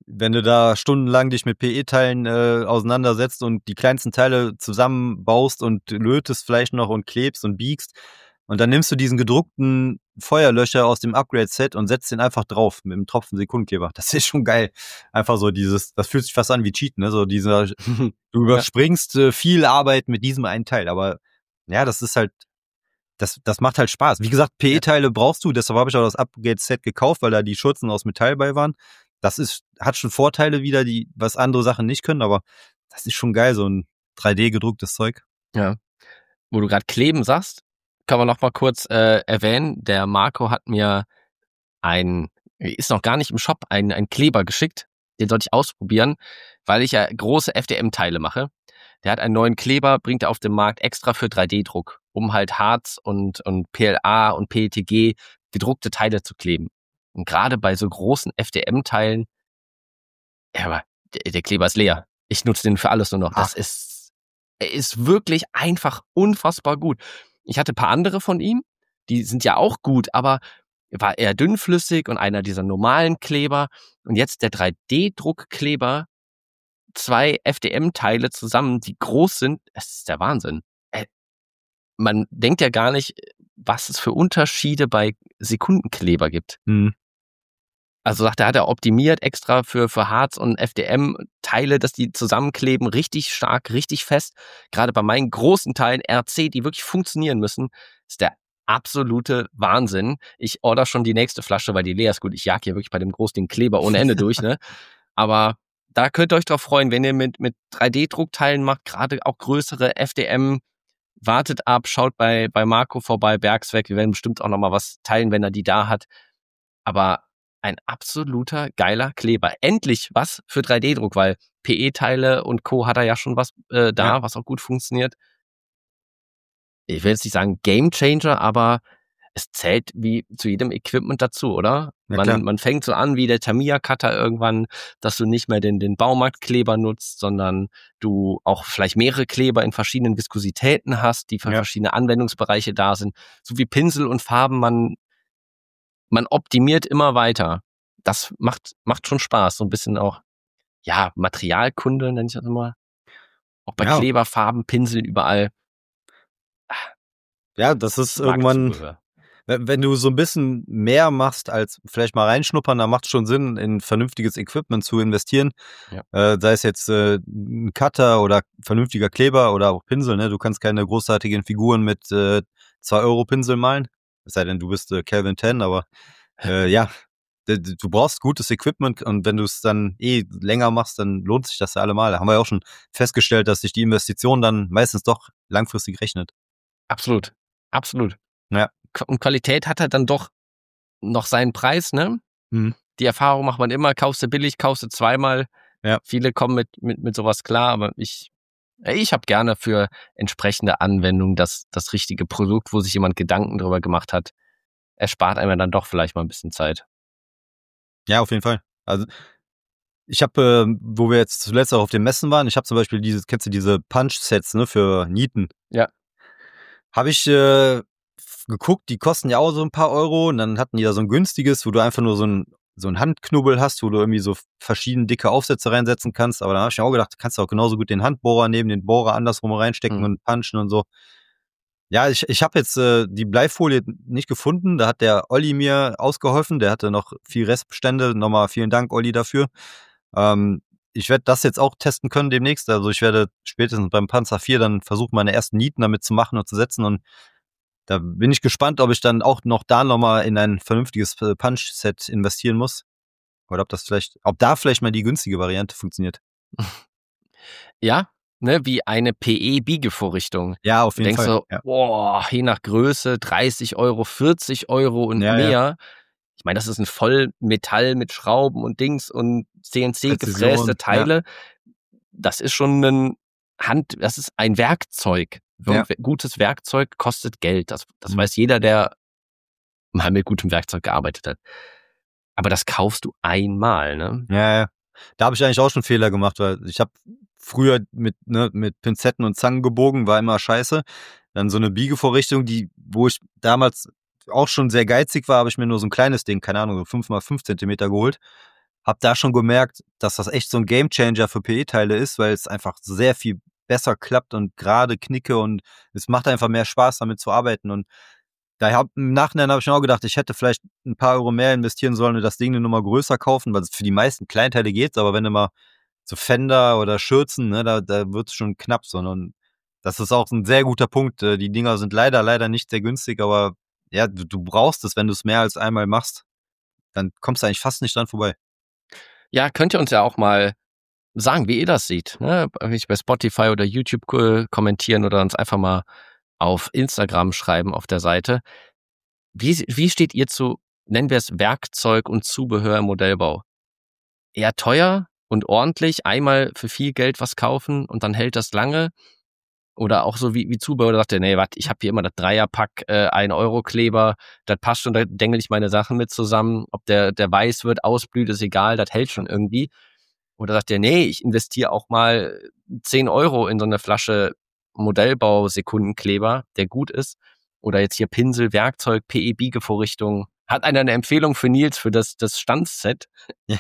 wenn du da stundenlang dich mit PE-Teilen auseinandersetzt und die kleinsten Teile zusammenbaust und lötest vielleicht noch und klebst und biegst und dann nimmst du diesen gedruckten Feuerlöscher aus dem Upgrade-Set und setzt den einfach drauf mit einem Tropfen Sekundenkleber. Das ist schon geil. Einfach so das fühlt sich fast an wie Cheaten, ne? So du überspringst viel Arbeit mit diesem einen Teil, aber ja, das ist halt, das macht halt Spaß. Wie gesagt, PE-Teile brauchst du, deshalb habe ich auch das Upgrade-Set gekauft, weil da die Schürzen aus Metall bei waren. Hat schon Vorteile wieder, was andere Sachen nicht können, aber das ist schon geil, so ein 3D-gedrucktes Zeug. Ja. Wo du gerade Kleben sagst, können wir noch mal kurz erwähnen. Der Marco hat mir ist noch gar nicht im Shop, ein Kleber geschickt. Den sollte ich ausprobieren, weil ich ja große FDM-Teile mache. Der hat einen neuen Kleber, bringt er auf den Markt extra für 3D-Druck, um halt Harz und PLA und PETG gedruckte Teile zu kleben. Und gerade bei so großen FDM-Teilen, ja, aber der Kleber ist leer. Ich nutze den für alles nur noch. Er ist wirklich einfach unfassbar gut. Ich hatte ein paar andere von ihm, die sind ja auch gut, aber war eher dünnflüssig und einer dieser normalen Kleber. Und jetzt der 3D-Druckkleber, 2 FDM-Teile zusammen, die groß sind, es ist der Wahnsinn. Man denkt ja gar nicht, was es für Unterschiede bei Sekundenkleber gibt. Mhm. Also sagt er, hat er optimiert extra für Harz und FDM-Teile, dass die zusammenkleben, richtig stark, richtig fest. Gerade bei meinen großen Teilen RC, die wirklich funktionieren müssen, ist der absolute Wahnsinn. Ich order schon die nächste Flasche, weil die leer ist. Gut, ich jag hier wirklich bei dem großen Kleber ohne Ende durch, ne? Aber da könnt ihr euch drauf freuen, wenn ihr mit 3D-Druckteilen macht, gerade auch größere FDM, wartet ab, schaut bei Marco vorbei, Bergsweg. Wir werden bestimmt auch nochmal was teilen, wenn er die da hat. Aber ein absoluter geiler Kleber. Endlich was für 3D-Druck, weil PE-Teile und Co. hat er ja schon was was auch gut funktioniert. Ich will jetzt nicht sagen Gamechanger, aber es zählt wie zu jedem Equipment dazu, oder? Man fängt so an wie der Tamiya-Cutter irgendwann, dass du nicht mehr den Baumarktkleber nutzt, sondern du auch vielleicht mehrere Kleber in verschiedenen Viskositäten hast, die für verschiedene Anwendungsbereiche da sind. So wie Pinsel und Farben, man optimiert immer weiter. Das macht schon Spaß. So ein bisschen auch, ja, Materialkunde nenne ich das immer. Auch bei Kleber, Farben, Pinseln, überall. Ja, das ist irgendwann, wenn du so ein bisschen mehr machst, als vielleicht mal reinschnuppern, dann macht es schon Sinn, in vernünftiges Equipment zu investieren. Ja. Sei es jetzt ein Cutter oder vernünftiger Kleber oder auch Pinsel. Ne? Du kannst keine großartigen Figuren mit 2-Euro-Pinsel malen. Es sei denn, du bist Calvin 10, aber ja, du brauchst gutes Equipment und wenn du es dann länger machst, dann lohnt sich das ja allemal. Da haben wir ja auch schon festgestellt, dass sich die Investition dann meistens doch langfristig rechnet. Absolut. Ja. Und Qualität hat halt dann doch noch seinen Preis, ne? Mhm. Die Erfahrung macht man immer, kaufst du billig, kaufst du zweimal. Ja. Viele kommen mit sowas klar, aber ich habe gerne für entsprechende Anwendungen das richtige Produkt, wo sich jemand Gedanken drüber gemacht hat. Es spart einem dann doch vielleicht mal ein bisschen Zeit. Ja, auf jeden Fall. Also ich habe, wo wir jetzt zuletzt auch auf den Messen waren, ich habe zum Beispiel kennst du diese Punch-Sets, ne, für Nieten? Ja. Habe ich geguckt, die kosten ja auch so ein paar Euro und dann hatten die da so ein günstiges, wo du einfach nur so ein Handknubbel hast, wo du irgendwie so verschieden dicke Aufsätze reinsetzen kannst. Aber dann habe ich mir auch gedacht, kannst du auch genauso gut den Handbohrer neben den Bohrer andersrum reinstecken und punchen und so. Ja, ich habe jetzt die Bleifolie nicht gefunden. Da hat der Olli mir ausgeholfen. Der hatte noch viel Restbestände. Nochmal vielen Dank, Olli, dafür. Ich werde das jetzt auch testen können demnächst. Also ich werde spätestens beim Panzer 4 dann versuchen, meine ersten Nieten damit zu machen und zu setzen. Und da bin ich gespannt, ob ich dann auch nochmal in ein vernünftiges Punch-Set investieren muss. Oder ob da vielleicht mal die günstige Variante funktioniert. Ja, ne, wie eine PE-Biegevorrichtung. Ja, auf jeden Fall. Du denkst so, boah, je nach Größe 30 Euro, 40 Euro und mehr. Ja. Ich meine, das ist ein Vollmetall mit Schrauben und Dings und CNC gefräste Teile. Ja. Das ist schon das ist ein Werkzeug. Ja. Gutes Werkzeug kostet Geld. Das weiß jeder, der mal mit gutem Werkzeug gearbeitet hat. Aber das kaufst du einmal, ne? Ja. Da habe ich eigentlich auch schon Fehler gemacht, weil ich habe früher mit Pinzetten und Zangen gebogen, war immer scheiße. Dann so eine Biegevorrichtung, wo ich damals auch schon sehr geizig war, habe ich mir nur so ein kleines Ding, keine Ahnung, so 5x5 Zentimeter geholt. hab da schon gemerkt, dass das echt so ein Gamechanger für PE-Teile ist, weil es einfach sehr viel besser klappt und gerade knicke und es macht einfach mehr Spaß, damit zu arbeiten. Und im Nachhinein habe ich mir auch gedacht, ich hätte vielleicht ein paar Euro mehr investieren sollen und das Ding eine Nummer größer kaufen, weil es für die meisten Kleinteile geht, aber wenn du mal so Fender oder Schürzen, ne, da wird es schon knapp, sondern das ist auch ein sehr guter Punkt. Die Dinger sind leider nicht sehr günstig, aber ja, du brauchst es, wenn du es mehr als einmal machst, dann kommst du eigentlich fast nicht dran vorbei. Ja, könnt ihr uns ja auch mal sagen, wie ihr das seht. Ne? Bei Spotify oder YouTube kommentieren oder uns einfach mal auf Instagram schreiben auf der Seite. Wie steht ihr zu, nennen wir es Werkzeug und Zubehör im Modellbau? Eher teuer und ordentlich, einmal für viel Geld was kaufen und dann hält das lange? Oder auch so wie Zubehör, da sagt er, nee, warte, ich habe hier immer das Dreierpack, 1-Euro-Kleber, das passt schon, da dengel ich meine Sachen mit zusammen. Ob der weiß wird, ausblüht, ist egal, das hält schon irgendwie. Oder sagt er, nee, ich investiere auch mal 10 Euro in so eine Flasche Modellbau-Sekundenkleber, der gut ist. Oder jetzt hier Pinsel, Werkzeug, PE-Biegevorrichtung. Hat einer eine Empfehlung für Nils für das Stanzset? Ja.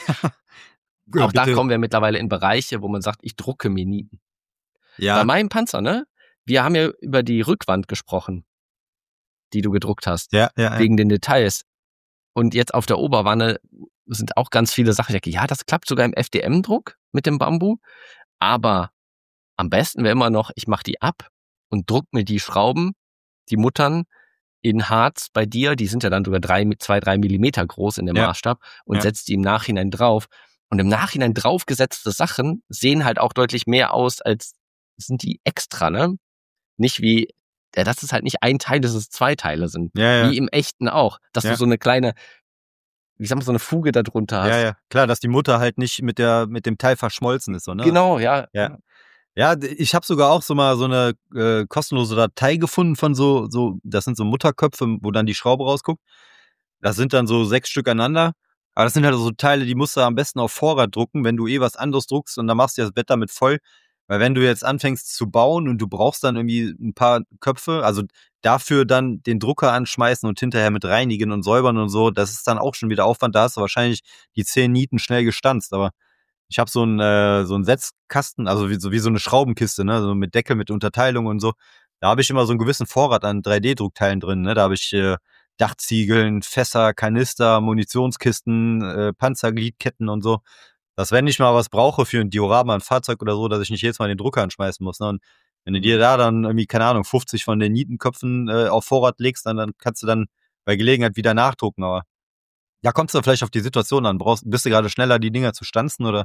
Auch da Bitte. kommen wir mittlerweile in Bereiche, wo man sagt, ich drucke mir Nieten. Bei Ja, meinem Panzer, ne? Wir haben ja über die Rückwand gesprochen, die du gedruckt hast, ja. wegen den Details. Und jetzt auf der Oberwanne sind auch ganz viele Sachen. Ich denke, ja, das klappt sogar im FDM-Druck mit dem Bambu. Aber am besten wäre immer noch, ich mache die ab und druck mir die Schrauben, die Muttern in Harz bei dir, die sind ja dann sogar 2-3 Millimeter groß in dem Ja. Maßstab und Ja. setzt die im Nachhinein drauf. Und im Nachhinein draufgesetzte Sachen sehen halt auch deutlich mehr aus, als sind die extra, ne? Nicht wie, ja, das ist halt nicht ein Teil, dass es 2 Teile sind. Ja. Wie im Echten auch. Dass Ja. du so eine kleine, wie sag mal, so eine Fuge da drunter hast. Ja. Klar, dass die Mutter halt nicht mit dem Teil verschmolzen ist, so, ne? Genau, ja. Ja. Ja, ich habe sogar auch so mal so eine kostenlose Datei gefunden von so, das sind so Mutterköpfe, wo dann die Schraube rausguckt. Das sind dann so 6 Stück aneinander. Aber das sind halt so Teile, die musst du am besten auf Vorrat drucken, wenn du was anderes druckst und dann machst du das Bett damit voll. Weil wenn du jetzt anfängst zu bauen und du brauchst dann irgendwie ein paar Köpfe, also dafür dann den Drucker anschmeißen und hinterher mit reinigen und säubern und so, das ist dann auch schon wieder Aufwand. Da hast du wahrscheinlich die 10 Nieten schnell gestanzt, aber ich habe so einen Setzkasten, also wie so eine Schraubenkiste, ne, so mit Deckel, mit Unterteilung und so. Da habe ich immer so einen gewissen Vorrat an 3D-Druckteilen drin, ne? Da habe ich Dachziegeln, Fässer, Kanister, Munitionskisten, Panzergliedketten und so. Dass wenn ich mal was brauche für ein Diorama, ein Fahrzeug oder so, dass ich nicht jedes Mal den Drucker anschmeißen muss. Ne? Und wenn du dir da dann irgendwie, keine Ahnung, 50 von den Nietenköpfen auf Vorrat legst, dann kannst du dann bei Gelegenheit wieder nachdrucken. Aber ja, kommst du vielleicht auf die Situation an? Bist du gerade schneller, die Dinger zu stanzen oder?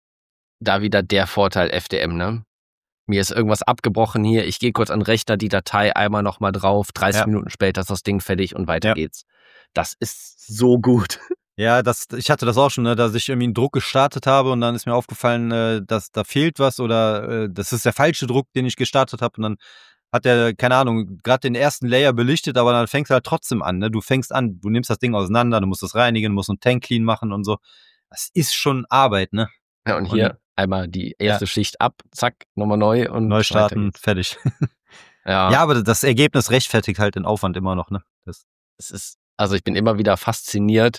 Da wieder der Vorteil FDM, ne? Mir ist irgendwas abgebrochen hier, ich gehe kurz an den Rechner, die Datei einmal nochmal drauf, 30 Minuten später ist das Ding fertig und weiter geht's. Das ist so gut. Ja, ich hatte das auch schon, ne, dass ich irgendwie einen Druck gestartet habe und dann ist mir aufgefallen, dass da fehlt was oder das ist der falsche Druck, den ich gestartet habe und dann hat der, keine Ahnung, gerade den ersten Layer belichtet, aber dann fängst du halt trotzdem an, ne? Du fängst an, du nimmst das Ding auseinander, du musst es reinigen, musst einen Tank clean machen und so. Das ist schon Arbeit, ne? Ja, und hier einmal die erste Schicht ab, zack, nochmal neu und neu starten, fertig. Ja, aber das Ergebnis rechtfertigt halt den Aufwand immer noch, ne? Also ich bin immer wieder fasziniert,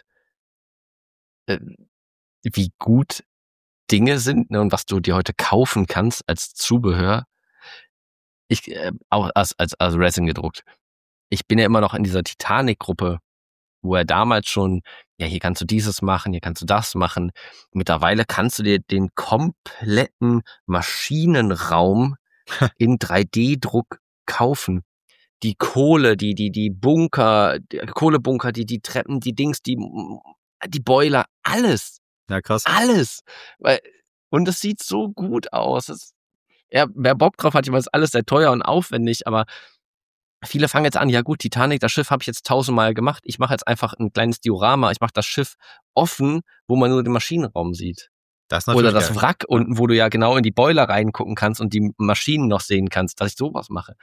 wie gut Dinge sind, ne, und was du dir heute kaufen kannst als Zubehör. Ich auch als Resin gedruckt. Ich bin ja immer noch in dieser Titanic-Gruppe, wo er damals schon, ja, hier kannst du dieses machen, hier kannst du das machen. Mittlerweile kannst du dir den kompletten Maschinenraum in 3D-Druck kaufen. Die Kohle, die Bunker, Kohlebunker, die Treppen, die Dings, die Boiler, alles. Ja, krass. Alles. Und es sieht so gut aus. Wer Bock drauf hat, ich meine, ist alles sehr teuer und aufwendig, aber viele fangen jetzt an, ja gut, Titanic, das Schiff habe ich jetzt 1000-mal gemacht. Ich mache jetzt einfach ein kleines Diorama. Ich mache das Schiff offen, wo man nur den Maschinenraum sieht. Das Oder das Wrack unten, wo du ja genau in die Boiler reingucken kannst und die Maschinen noch sehen kannst, dass ich sowas mache.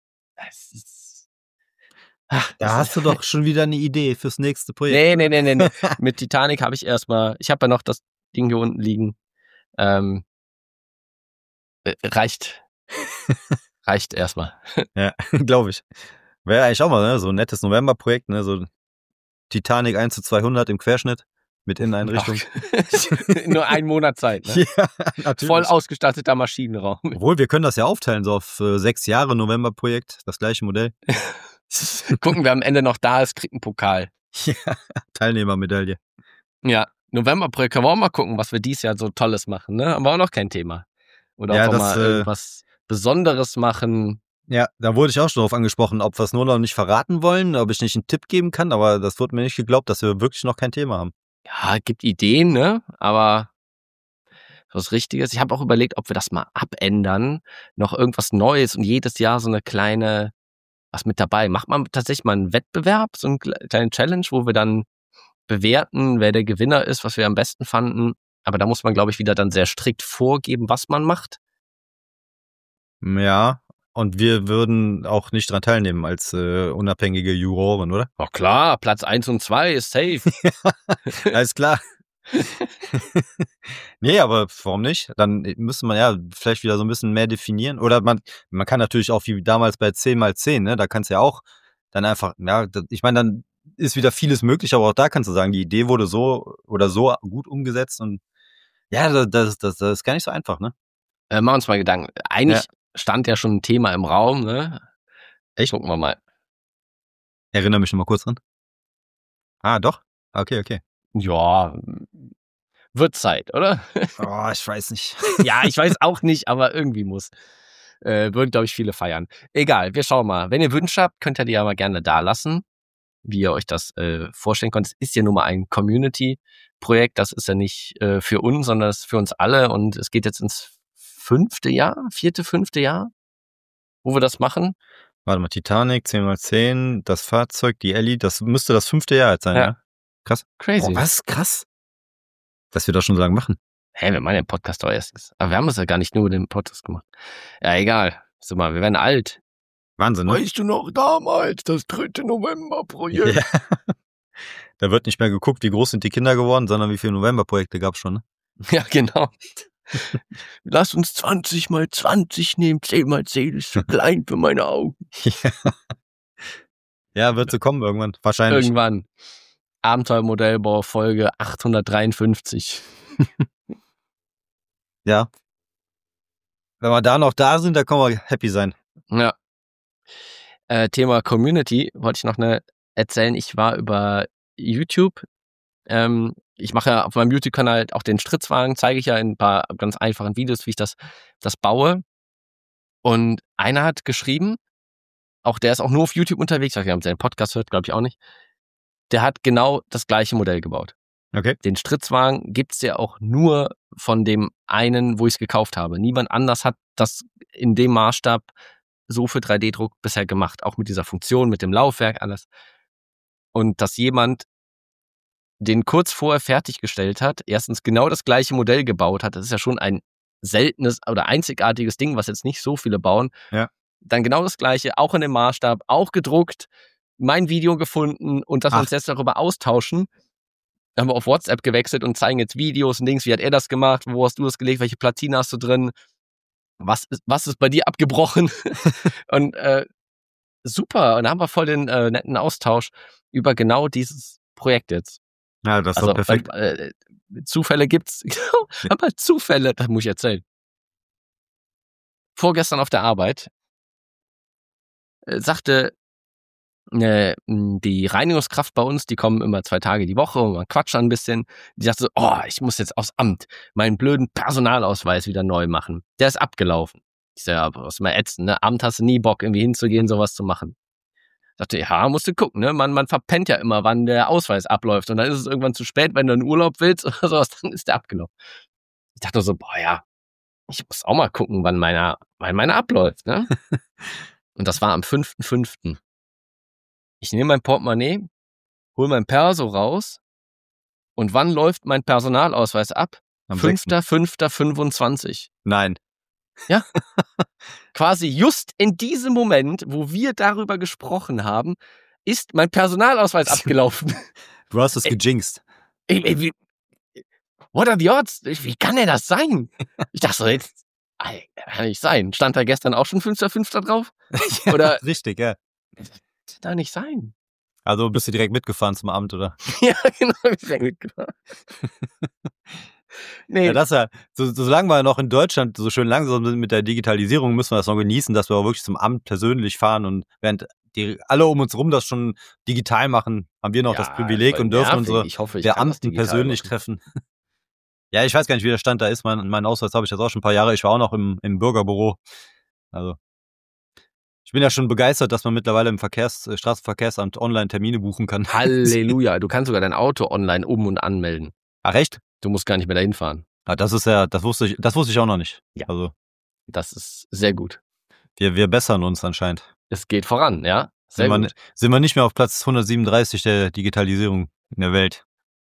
Da hast du doch schon wieder eine Idee fürs nächste Projekt. Nee. Mit Titanic habe ich ich habe ja noch das Ding hier unten liegen. Reicht erstmal. Ja, glaube ich. Wäre eigentlich auch mal, ne, so ein nettes November-Projekt, ne, so Titanic 1:200 im Querschnitt. mit Inneneinrichtung. Nur einen Monat Zeit, ne? Ja, natürlich. Voll ausgestatteter Maschinenraum. Obwohl, wir können das ja aufteilen, so auf 6 Jahre November-Projekt, das gleiche Modell. Gucken, wer am Ende noch da ist, kriegt einen Pokal. Ja, Teilnehmermedaille. Ja, Novemberprojekt, können wir auch mal gucken, was wir dieses Jahr so Tolles machen, ne? Aber auch noch kein Thema. Oder Ja, ob wir das, mal irgendwas Besonderes machen. Ja, da wurde ich auch schon drauf angesprochen, ob wir es nur noch nicht verraten wollen, ob ich nicht einen Tipp geben kann, aber das wurde mir nicht geglaubt, dass wir wirklich noch kein Thema haben. Ja, gibt Ideen, ne? Aber was Richtiges. Ich habe auch überlegt, ob wir das mal abändern. Noch irgendwas Neues und jedes Jahr so eine kleine, was mit dabei. Macht man tatsächlich mal einen Wettbewerb, so eine kleine Challenge, wo wir dann bewerten, wer der Gewinner ist, was wir am besten fanden. Aber da muss man, glaube ich, wieder dann sehr strikt vorgeben, was man macht. Ja, und wir würden auch nicht dran teilnehmen als unabhängige Juroren, oder? Oh klar, Platz 1 und 2 ist safe. Alles klar. Nee, aber warum nicht? Dann müsste man ja vielleicht wieder so ein bisschen mehr definieren. Oder man kann natürlich auch wie damals bei 10x10, ne? Da kannst du ja auch dann einfach, ja, ich meine, dann ist wieder vieles möglich, aber auch da kannst du sagen, die Idee wurde so oder so gut umgesetzt und ja, das ist gar nicht so einfach, ne? Machen wir uns mal Gedanken. Eigentlich stand ja schon ein Thema im Raum, ne? Echt? Gucken wir mal. Erinnere mich noch mal kurz dran. Ah, doch? Okay. Ja, wird Zeit, oder? Oh, ich weiß nicht. Ja, ich weiß auch nicht, aber irgendwie muss. Würden, glaube ich, viele feiern. Egal, wir schauen mal. Wenn ihr Wünsche habt, könnt ihr die ja mal gerne da lassen, wie ihr euch das vorstellen könnt. Es ist ja nun mal ein Community-Projekt. Das ist ja nicht für uns, sondern es ist für uns alle. Und es geht jetzt ins 5. Jahr, 4., 5. Jahr, wo wir das machen. Warte mal, Titanic, 10x10, das Fahrzeug, die Ellie, das müsste das 5. Jahr jetzt sein, ja? Krass. Crazy. Oh, was? Krass. Dass wir das schon so lange machen. Hey, wir machen den Podcast doch erst. Aber wir haben es ja gar nicht nur den Podcast gemacht. Ja, egal. So mal, wir werden alt. Wahnsinn, ne? Weißt du noch damals, das 3. November-Projekt? Ja. Da wird nicht mehr geguckt, wie groß sind die Kinder geworden, sondern wie viele November-Projekte gab es schon, ne? Ja, genau. Lass uns 20x20 nehmen. 10x10 ist zu klein für meine Augen. Ja, wird so kommen irgendwann. Wahrscheinlich. Irgendwann. Abenteuermodellbau Folge 853. Ja. Wenn wir da noch da sind, da können wir happy sein. Ja. Thema Community wollte ich noch erzählen. Ich war über YouTube. Ich mache ja auf meinem YouTube-Kanal auch den Stritzwagen, zeige ich ja in ein paar ganz einfachen Videos, wie ich das baue. Und einer hat geschrieben, auch der ist auch nur auf YouTube unterwegs, ich weiß nicht, ob er seinen Podcast hört, glaube ich auch nicht. Der hat genau das gleiche Modell gebaut. Okay. Den Stritzwagen gibt's ja auch nur von dem einen, wo ich es gekauft habe. Niemand anders hat das in dem Maßstab so für 3D-Druck bisher gemacht. Auch mit dieser Funktion, mit dem Laufwerk, alles. Und dass jemand den kurz vorher fertiggestellt hat, erstens genau das gleiche Modell gebaut hat, das ist ja schon ein seltenes oder einzigartiges Ding, was jetzt nicht so viele bauen. Ja. Dann genau das gleiche, auch in dem Maßstab, auch gedruckt, mein Video gefunden und dass wir uns jetzt darüber austauschen. Dann haben wir auf WhatsApp gewechselt und zeigen jetzt Videos und Dings, wie hat er das gemacht, wo hast du das gelegt, welche Platine hast du drin, was ist bei dir abgebrochen? Und super, und da haben wir voll den netten Austausch über genau dieses Projekt jetzt. Ja, das ist doch perfekt. Zufälle gibt's. Aber Zufälle, das muss ich erzählen. Vorgestern auf der Arbeit sagte die Reinigungskraft bei uns, die kommen immer 2 Tage die Woche und man quatscht ein bisschen. Die sagt so, ich muss jetzt aufs Amt meinen blöden Personalausweis wieder neu machen. Der ist abgelaufen. Ich sage, aber was immer ätzend, ne? Amt hast du nie Bock, irgendwie hinzugehen, sowas zu machen. Sagte, ja, musst du gucken, ne? Man verpennt ja immer, wann der Ausweis abläuft. Und dann ist es irgendwann zu spät, wenn du in Urlaub willst oder sowas, dann ist der abgelaufen. Ich dachte so, ich muss auch mal gucken, wann meiner abläuft, ne? Und das war am 5.5. Ich nehme mein Portemonnaie, hol mein Perso raus und wann läuft mein Personalausweis ab? Am 5.5.25. Nein. Ja. Quasi just in diesem Moment, wo wir darüber gesprochen haben, ist mein Personalausweis abgelaufen. Du hast es gejinxt. What are the odds? Wie kann denn das sein? Ich dachte so, jetzt kann nicht sein. Stand da gestern auch schon 5.5. drauf? Ja, Oder richtig, ja. das kann da nicht sein. Also bist du direkt mitgefahren zum Amt, oder? Ja, genau, ich bin mitgefahren. Nee. Ja, das ja, solange wir noch in Deutschland so schön langsam sind mit der Digitalisierung, müssen wir das noch genießen, dass wir auch wirklich zum Amt persönlich fahren und während die alle um uns rum das schon digital machen, haben wir noch das Privileg voll und dürfen nervig. unsere Ich hoffe, ich kann das Beamten digital persönlich machen. treffen. Ja, ich weiß gar nicht, wie der Stand da ist. Mein Ausweis habe ich jetzt auch schon ein paar Jahre. Ich war auch noch im Bürgerbüro. Also ich bin ja schon begeistert, dass man mittlerweile im Straßenverkehrsamt online Termine buchen kann. Halleluja, du kannst sogar dein Auto online und anmelden. Ach, echt? Du musst gar nicht mehr dahin fahren. Ah, das wusste ich auch noch nicht. Ja. Also Das ist sehr gut. wir bessern uns anscheinend. Es geht voran, ja? Sehr gut. Sind wir nicht mehr auf Platz 137 der Digitalisierung in der Welt.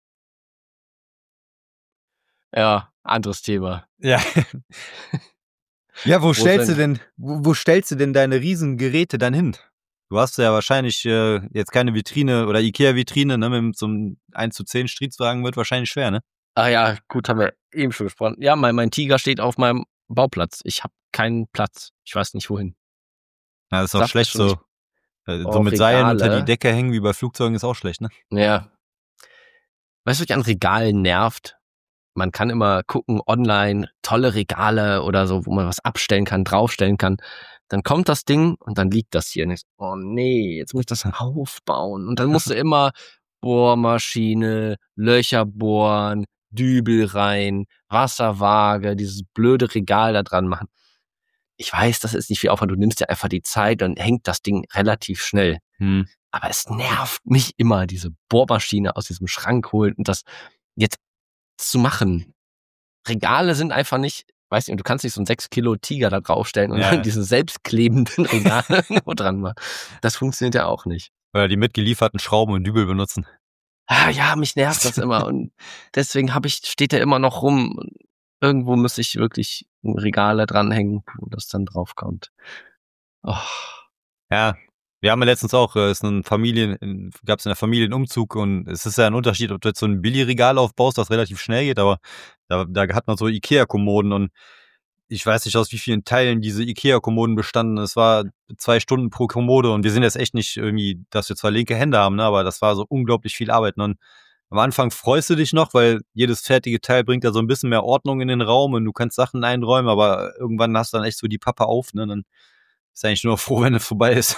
Ja, anderes Thema. Ja. Ja, wo Wo stellst du sind- denn, wo stellst du denn deine Riesengeräte dann hin? Du hast ja wahrscheinlich jetzt keine Vitrine oder Ikea-Vitrine, ne? Mit so einem 1:10 Streetwagen wird wahrscheinlich schwer, ne? Ah ja, gut, haben wir eben schon gesprochen. Ja, mein Tiger steht auf meinem Bauplatz. Ich habe keinen Platz. Ich weiß nicht, wohin. Ja, das ist auch Sagt schlecht schon so. nicht. So mit Seilen unter die Regale. Decke hängen wie bei Flugzeugen ist auch schlecht, ne? Ja. Weißt du, was mich an Regalen nervt? Man kann immer gucken online, tolle Regale oder so, wo man was abstellen kann, draufstellen kann. Dann kommt das Ding und dann liegt das hier nicht. Oh nee, jetzt muss ich das aufbauen. Und dann musst du immer Bohrmaschine, Löcher bohren, Dübel rein, Wasserwaage, dieses blöde Regal da dran machen. Ich weiß, das ist nicht viel Aufwand. Du nimmst dir einfach die Zeit und hängt das Ding relativ schnell. Aber es nervt mich immer, diese Bohrmaschine aus diesem Schrank holen und das jetzt zu machen. Regale sind einfach nicht, weiß nicht, du kannst nicht so einen 6 Kilo Tiger da draufstellen und Ja. dann diese selbstklebenden Regale nur dran machen. Das funktioniert ja auch nicht. Oder die mitgelieferten Schrauben und Dübel benutzen. Ah ja, mich nervt das immer und deswegen steht der immer noch rum. Und irgendwo muss ich wirklich Regale dranhängen, wo das dann draufkommt. Oh. Ja, wir haben ja letztens auch, gab es in der Familie einen Umzug und es ist ja ein Unterschied, ob du jetzt so ein Billigregal aufbaust, das relativ schnell geht, aber da hat man so Ikea-Kommoden und ich weiß nicht, aus wie vielen Teilen diese Ikea-Kommoden bestanden. Es war 2 Stunden pro Kommode und wir sind jetzt echt nicht irgendwie, dass wir 2 linke Hände haben, ne, aber das war so unglaublich viel Arbeit. Und am Anfang freust du dich noch, weil jedes fertige Teil bringt ja so ein bisschen mehr Ordnung in den Raum und du kannst Sachen einräumen, aber irgendwann hast du dann echt so die Pappe auf, ne, dann ist eigentlich nur froh, wenn es vorbei ist.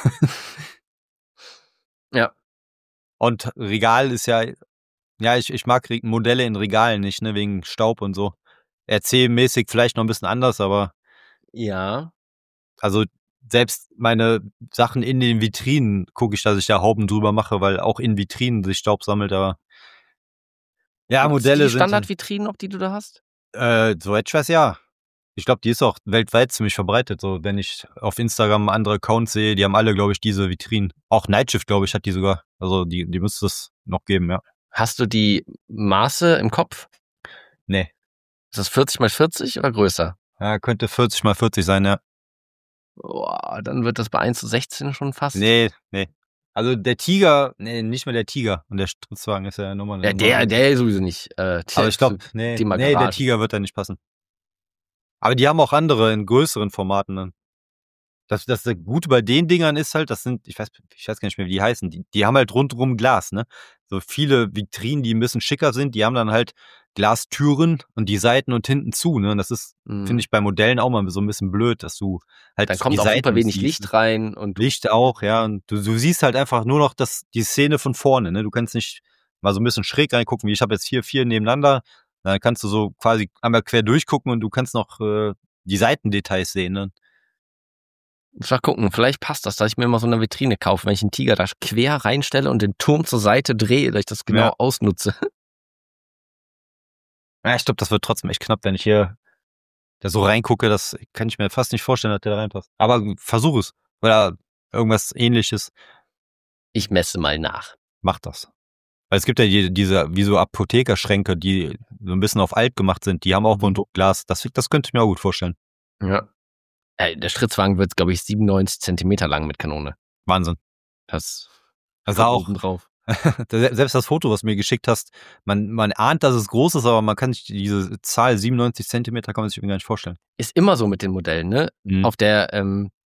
Ja. Und Regal ist ja ich mag Modelle in Regalen nicht, ne, wegen Staub und so. RC-mäßig vielleicht noch ein bisschen anders, aber Ja. also selbst meine Sachen in den Vitrinen gucke ich, dass ich da Hauben drüber mache, weil auch in Vitrinen sich Staub sammelt, aber ja, Modelle die sind Standardvitrinen, ob die du da hast? so etwas, ja. Ich glaube, die ist auch weltweit ziemlich verbreitet. So, wenn ich auf Instagram andere Accounts sehe, die haben alle, glaube ich, diese Vitrinen. Auch Nightshift, glaube ich, hat die sogar. Also die müsste es noch geben, ja. Hast du die Maße im Kopf? Nee. Ist das 40x40 oder größer? Ja, könnte 40x40 sein, ja. Boah, dann wird das bei 1:16 schon fast. Nee. Also der Tiger, nicht mehr der Tiger. Und der Stritzwagen ist ja nochmal. Ja, der sowieso nicht. Aber ich glaube, nee, der Tiger wird da nicht passen. Aber die haben auch andere in größeren Formaten dann. Das Gute bei den Dingern ist halt, das sind, ich weiß gar nicht mehr, wie die heißen, die haben halt rundrum Glas, ne? So viele Vitrinen, die ein bisschen schicker sind, die haben dann halt Glastüren und die Seiten und hinten zu, ne? Und das ist, finde ich, bei Modellen auch mal so ein bisschen blöd, dass du halt dann kommt die auch Seiten super wenig siehst. Licht rein und Licht auch, ja. Und du siehst halt einfach nur noch die Szene von vorne, ne? Du kannst nicht mal so ein bisschen schräg reingucken, wie ich habe jetzt hier 4 nebeneinander. Dann kannst du so quasi einmal quer durchgucken und du kannst noch die Seitendetails sehen, ne? mal gucken, vielleicht passt das, dass ich mir mal so eine Vitrine kaufe, wenn ich einen Tiger da quer reinstelle und den Turm zur Seite drehe, dass ich das genau ausnutze. Ja, ich glaube, das wird trotzdem echt knapp, wenn ich hier da so reingucke. Das kann ich mir fast nicht vorstellen, dass der da reinpasst. Aber versuch es. Oder irgendwas Ähnliches. Ich messe mal nach. Mach das. Weil es gibt ja diese, wie so Apothekerschränke, die so ein bisschen auf alt gemacht sind. Die haben auch Glas. Das könnte ich mir auch gut vorstellen. Ja. Der Stritzwagen wird, glaube ich, 97 Zentimeter lang mit Kanone. Wahnsinn. Das auch drauf. Selbst das Foto, was du mir geschickt hast, man ahnt, dass es groß ist, aber man kann sich diese Zahl 97 Zentimeter kann man sich irgendwie gar nicht vorstellen. Ist immer so mit den Modellen, ne? Auf der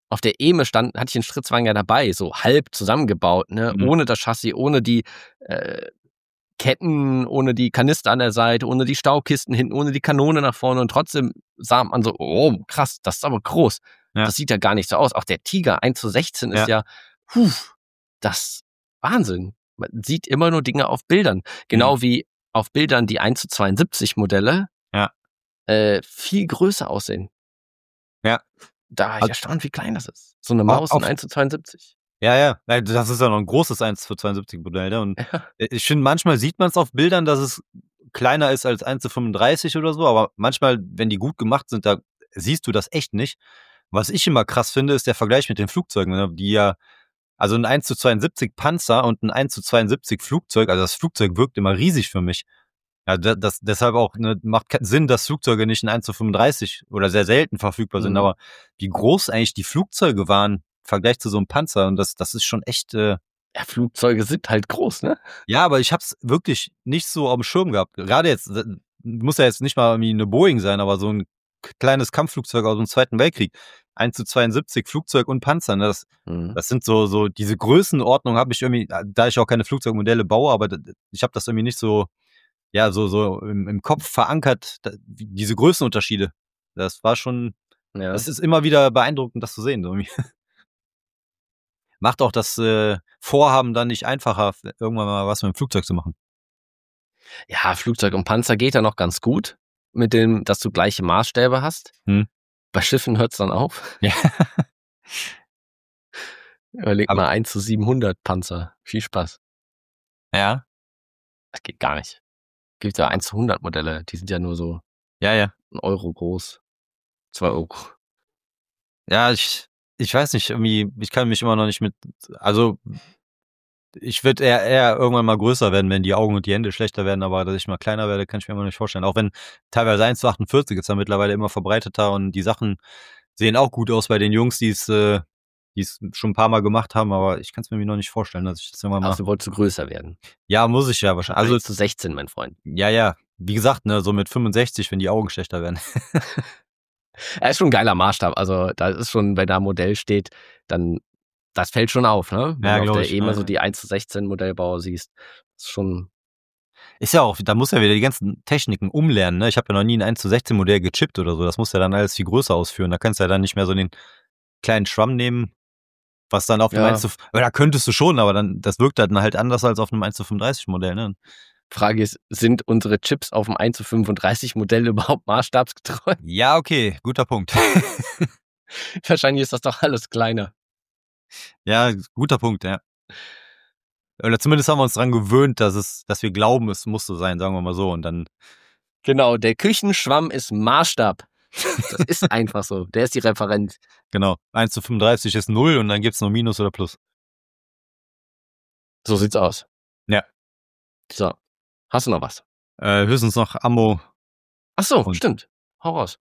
auf der EME hatte ich den Stritzwagen ja dabei, so halb zusammengebaut, ne? Ohne das Chassis, ohne die Ketten, ohne die Kanister an der Seite, ohne die Staukisten hinten, ohne die Kanone nach vorne und trotzdem sah man so, oh krass, das ist aber groß. Ja. Das sieht ja gar nicht so aus. Auch der Tiger 1:16 ist ja, das Wahnsinn. Man sieht immer nur Dinge auf Bildern. Genau wie auf Bildern die 1:72 Modelle viel größer aussehen. Ja. Da war ich erstaunt, wie klein das ist. So eine Maus in 1:72. Ja. Das ist ja noch ein großes 1:72 Modell, ne? Und ich finde, manchmal sieht man es auf Bildern, dass es kleiner ist als 1:35 oder so, aber manchmal, wenn die gut gemacht sind, da siehst du das echt nicht. Was ich immer krass finde, ist der Vergleich mit den Flugzeugen, ne? Die ja, also ein 1:72 Panzer und ein 1:72 Flugzeug, also das Flugzeug wirkt immer riesig für mich. Ja, das deshalb auch, ne, macht keinen Sinn, dass Flugzeuge nicht in 1:35 oder sehr selten verfügbar sind, aber wie groß eigentlich die Flugzeuge waren im Vergleich zu so einem Panzer, und das ist schon echt. Ja, Flugzeuge sind halt groß, ne? Ja, aber ich hab's wirklich nicht so auf dem Schirm gehabt. Gerade jetzt, muss ja jetzt nicht mal irgendwie eine Boeing sein, aber so ein kleines Kampfflugzeug aus dem Zweiten Weltkrieg. 1:72 Flugzeug und Panzer, ne? Das sind so diese Größenordnung habe ich irgendwie, da ich auch keine Flugzeugmodelle baue, aber ich habe das irgendwie nicht so, ja, so im Kopf verankert, diese Größenunterschiede. Das war schon, das ist immer wieder beeindruckend, das zu sehen. So. Macht auch das Vorhaben dann nicht einfacher, irgendwann mal was mit dem Flugzeug zu machen. Ja, Flugzeug und Panzer geht ja noch ganz gut, mit dem, dass du gleiche Maßstäbe hast. Bei Schiffen hört's dann auf. Ja. Überleg mal 1:700 Panzer. Viel Spaß. Ja. Das geht gar nicht. Gibt ja 1:100 Modelle, die sind ja nur so Ja. 1 Euro groß. 2 Euro. Ja, ich weiß nicht, irgendwie, ich kann mich immer noch nicht also ich würde eher irgendwann mal größer werden, wenn die Augen und die Hände schlechter werden, aber dass ich mal kleiner werde, kann ich mir immer nicht vorstellen. Auch wenn teilweise 1:48 ist ja mittlerweile immer verbreiteter und die Sachen sehen auch gut aus bei den Jungs, die es schon ein paar Mal gemacht haben, aber ich kann es mir noch nicht vorstellen, dass ich das irgendwann mal. Also wolltest du größer werden? Ja, muss ich ja wahrscheinlich. Also 1:16, mein Freund. Ja. Wie gesagt, ne, so mit 65, wenn die Augen schlechter werden. Er ist schon ein geiler Maßstab. Also da ist schon, wenn da ein Modell steht, dann das fällt schon auf, ne? Wenn Ja, du auf glaub der ich, EMA ja. so die 1:16 Modellbauer siehst, ist schon. Ist ja auch, da muss ja wieder die ganzen Techniken umlernen, ne? Ich habe ja noch nie ein 1:16 Modell gechippt oder so. Das muss ja dann alles viel größer ausführen. Da kannst du ja dann nicht mehr so den kleinen Schwamm nehmen, was dann auf dem Ja. aber da könntest du schon, aber dann, das wirkt dann halt anders als auf einem 1:35 Modell, ne? Frage ist, sind unsere Chips auf dem 1:35 Modell überhaupt maßstabsgetreu? Ja, okay, guter Punkt. Wahrscheinlich ist das doch alles kleiner. Ja, guter Punkt, ja. Oder zumindest haben wir uns dran gewöhnt, dass wir glauben, es muss so sein, sagen wir mal so. Und dann. Genau, der Küchenschwamm ist Maßstab. Das ist einfach so. Der ist die Referenz. Genau. 1:35 ist 0 und dann gibt's nur Minus oder Plus. So sieht's aus. Ja. So. Hast du noch was? Höchstens noch Ammo. Ach so, stimmt. Hau raus.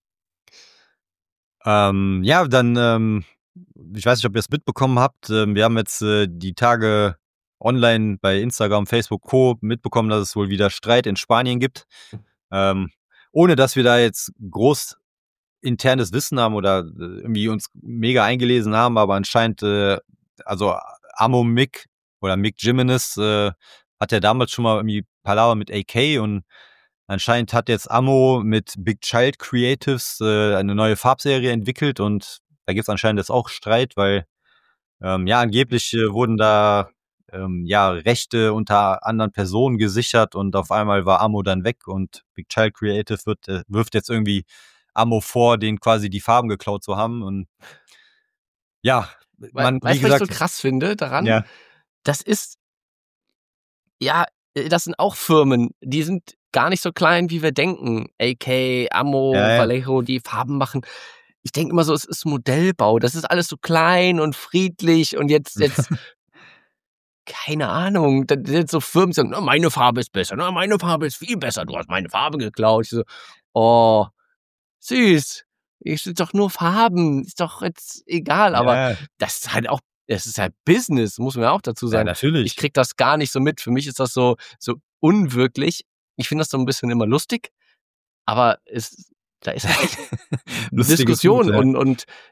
Ja, dann, ich weiß nicht, ob ihr es mitbekommen habt. Wir haben jetzt die Tage online bei Instagram, Facebook, Co. mitbekommen, dass es wohl wieder Streit in Spanien gibt. Ohne dass wir da jetzt groß internes Wissen haben oder irgendwie uns mega eingelesen haben, aber anscheinend, also Ammo Mick oder Mick Jimenez hat ja damals schon mal irgendwie Palaver mit AK, und anscheinend hat jetzt Ammo mit Big Child Creatives eine neue Farbserie entwickelt, und da gibt's anscheinend jetzt auch Streit, weil ja, angeblich wurden da ja Rechte unter anderen Personen gesichert, und auf einmal war Ammo dann weg, und Big Child Creative wirft jetzt irgendwie Ammo vor, denen quasi die Farben geklaut zu haben, und ja, Weißt du, was ich so krass finde daran? Ja. Das ist, ja, das sind auch Firmen, die sind gar nicht so klein, wie wir denken. AK, Ammo, Vallejo, die Farben machen. Ich denke immer so, es ist Modellbau. Das ist alles so klein und friedlich, und jetzt keine Ahnung. Da sind so Firmen, die sagen, na, meine Farbe ist besser, na, meine Farbe ist viel besser. Du hast meine Farbe geklaut. Ich so, oh, süß. Ich sind doch nur Farben. Ist doch jetzt egal. Aber das ist halt auch, es ist halt Business, muss man ja auch dazu sagen. Ja, natürlich. Ich krieg das gar nicht so mit. Für mich ist das so unwirklich. Ich finde das so ein bisschen immer lustig, aber da ist halt Diskussion, gut, ja. und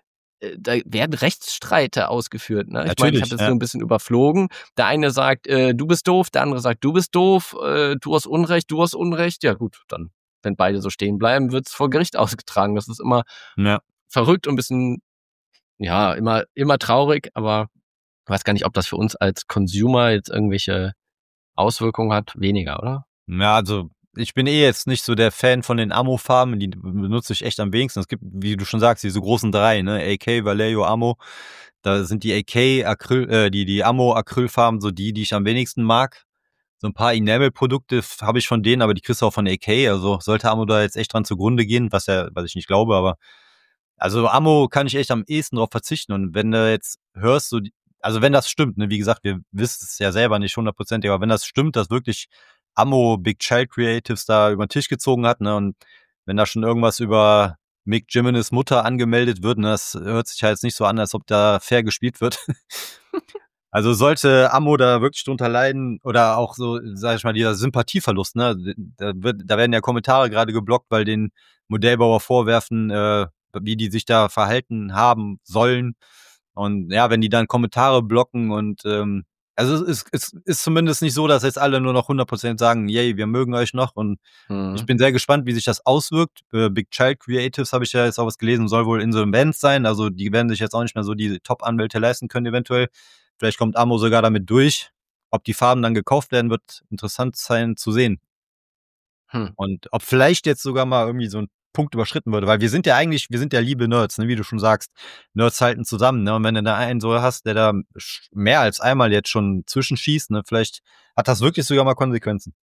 da werden Rechtsstreite ausgeführt. Ne? Ich meine, ich Natürlich, habe das ja. so ein bisschen überflogen. Der eine sagt, du bist doof, der andere sagt, du bist doof, du hast Unrecht. Ja gut, dann, wenn beide so stehen bleiben, wird's vor Gericht ausgetragen. Das ist immer Ja. verrückt und ein bisschen, ja, immer traurig, aber ich weiß gar nicht, ob das für uns als Consumer jetzt irgendwelche Auswirkungen hat. Weniger, oder? Ja, also ich bin jetzt nicht so der Fan von den Ammo-Farben, die benutze ich echt am wenigsten. Es gibt, wie du schon sagst, diese großen drei, ne? AK, Vallejo, Ammo. Da sind die AK, Acryl, die Ammo, Acrylfarben so die ich am wenigsten mag. So ein paar Enamel-Produkte habe ich von denen, aber die kriegst du auch von AK. Also sollte Ammo da jetzt echt dran zugrunde gehen, was ich nicht glaube, aber also Ammo kann ich echt am ehesten drauf verzichten. Und wenn du jetzt hörst, so, also wenn das stimmt, ne, wie gesagt, wir wissen es ja selber nicht 100%, aber wenn das stimmt, dass wirklich Ammo Big Child Creatives da über den Tisch gezogen hat, ne, und wenn da schon irgendwas über Mick Jimenez Mutter angemeldet wird, ne, das hört sich halt jetzt nicht so an, als ob da fair gespielt wird. Also sollte Ammo da wirklich drunter leiden oder auch so, sag ich mal, dieser Sympathieverlust, ne, da werden ja Kommentare gerade geblockt, weil den Modellbauer vorwerfen, wie die sich da verhalten haben sollen. Und ja, wenn die dann Kommentare blocken und also es ist zumindest nicht so, dass jetzt alle nur noch 100% sagen, yay, wir mögen euch noch. Und ich bin sehr gespannt, wie sich das auswirkt. Big Child Creatives habe ich ja jetzt auch was gelesen, soll wohl insolvent sein. Also die werden sich jetzt auch nicht mehr so die Top-Anwälte leisten können eventuell. Vielleicht kommt Ammo sogar damit durch. Ob die Farben dann gekauft werden, wird interessant sein zu sehen. Und ob vielleicht jetzt sogar mal irgendwie so ein Punkt überschritten würde, weil wir sind ja liebe Nerds, ne, wie du schon sagst. Nerds halten zusammen, ne, und wenn du da einen so hast, der da mehr als einmal jetzt schon zwischenschießt, ne, vielleicht hat das wirklich sogar mal Konsequenzen.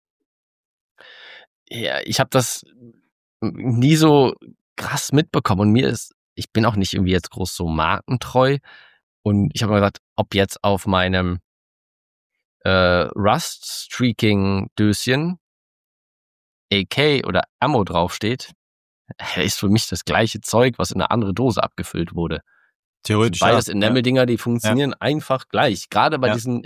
Ja, ich habe das nie so krass mitbekommen und ich bin auch nicht irgendwie jetzt groß so markentreu und ich habe mir gesagt, ob jetzt auf meinem Rust-Streaking-Döschen AK oder Ammo draufsteht, ist für mich das gleiche Zeug, was in eine andere Dose abgefüllt wurde. Theoretisch. Beides Enamel-Dinger, die funktionieren einfach gleich. Gerade bei diesen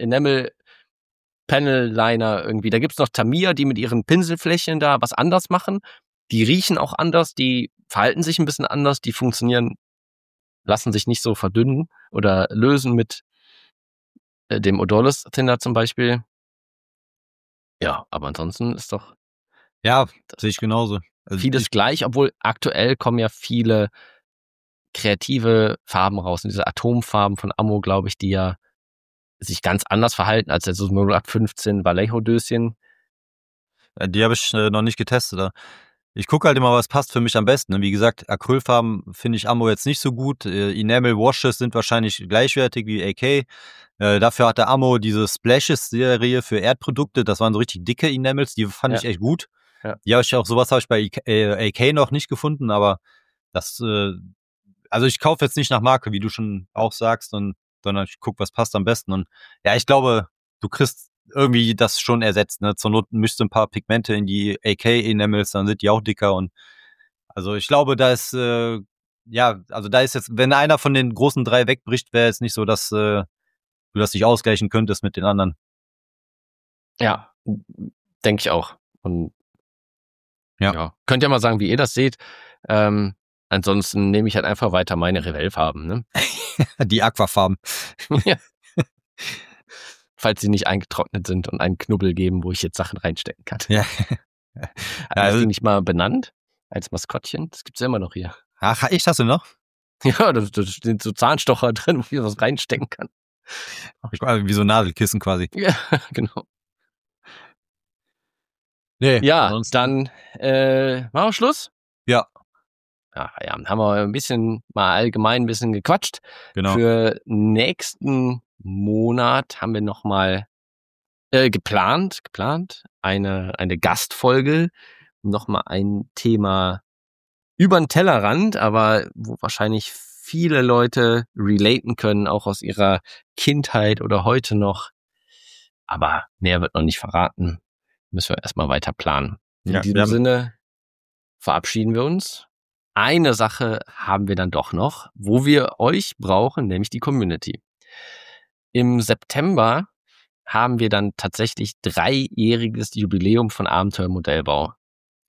Enamel-Panel-Liner irgendwie. Da gibt's noch Tamiya, die mit ihren Pinselflächen da was anders machen. Die riechen auch anders, die verhalten sich ein bisschen anders, die funktionieren, lassen sich nicht so verdünnen oder lösen mit dem Odorless Thinner zum Beispiel. Ja, aber ansonsten ist doch Ja, sehe ich genauso. Also vieles gleich, obwohl aktuell kommen ja viele kreative Farben raus. Und diese Atomfarben von Ammo, glaube ich, die ja sich ganz anders verhalten als jetzt so 0815 Vallejo-Döschen. Die habe ich noch nicht getestet. Ich gucke halt immer, was passt für mich am besten. Wie gesagt, Acrylfarben finde ich Ammo jetzt nicht so gut. Enamel Washes sind wahrscheinlich gleichwertig wie AK. Dafür hat der Ammo diese Splashes-Serie für Erdprodukte. Das waren so richtig dicke Enamels, die fand ich echt gut. Ja. Sowas habe ich bei AK noch nicht gefunden, aber das, also ich kaufe jetzt nicht nach Marke, wie du schon auch sagst, sondern ich gucke, was passt am besten. Und ja, ich glaube, du kriegst irgendwie das schon ersetzt, ne? Zur Not mischst du ein paar Pigmente in die AK-Enamels, dann sind die auch dicker und also ich glaube, da ist also da ist jetzt, wenn einer von den großen drei wegbricht, wäre es nicht so, dass du das nicht ausgleichen könntest mit den anderen. Ja, denke ich auch. Und ja, könnt ihr mal sagen, wie ihr das seht. Ansonsten nehme ich halt einfach weiter meine Revell-Farben, ne? Die Aquafarben. Ja. Falls sie nicht eingetrocknet sind und einen Knubbel geben, wo ich jetzt Sachen reinstecken kann. Ja. Hast du die nicht mal benannt als Maskottchen? Das gibt's ja immer noch hier. Ach, echt, hast du noch? Ja, da sind so Zahnstocher drin, wo ich was reinstecken kann. Wie so Nadelkissen quasi. Ja, genau. Nee, ja, ansonsten. Dann machen wir Schluss. Ja. Ja, haben wir ein bisschen mal allgemein ein bisschen gequatscht. Genau. Für nächsten Monat haben wir nochmal geplant eine Gastfolge, nochmal ein Thema über den Tellerrand, aber wo wahrscheinlich viele Leute relaten können, auch aus ihrer Kindheit oder heute noch. Aber mehr wird noch nicht verraten. Müssen wir erstmal weiter planen. In diesem Sinne verabschieden wir uns. Eine Sache haben wir dann doch noch, wo wir euch brauchen, nämlich die Community. Im September haben wir dann tatsächlich 3-jähriges Jubiläum von Abenteuermodellbau.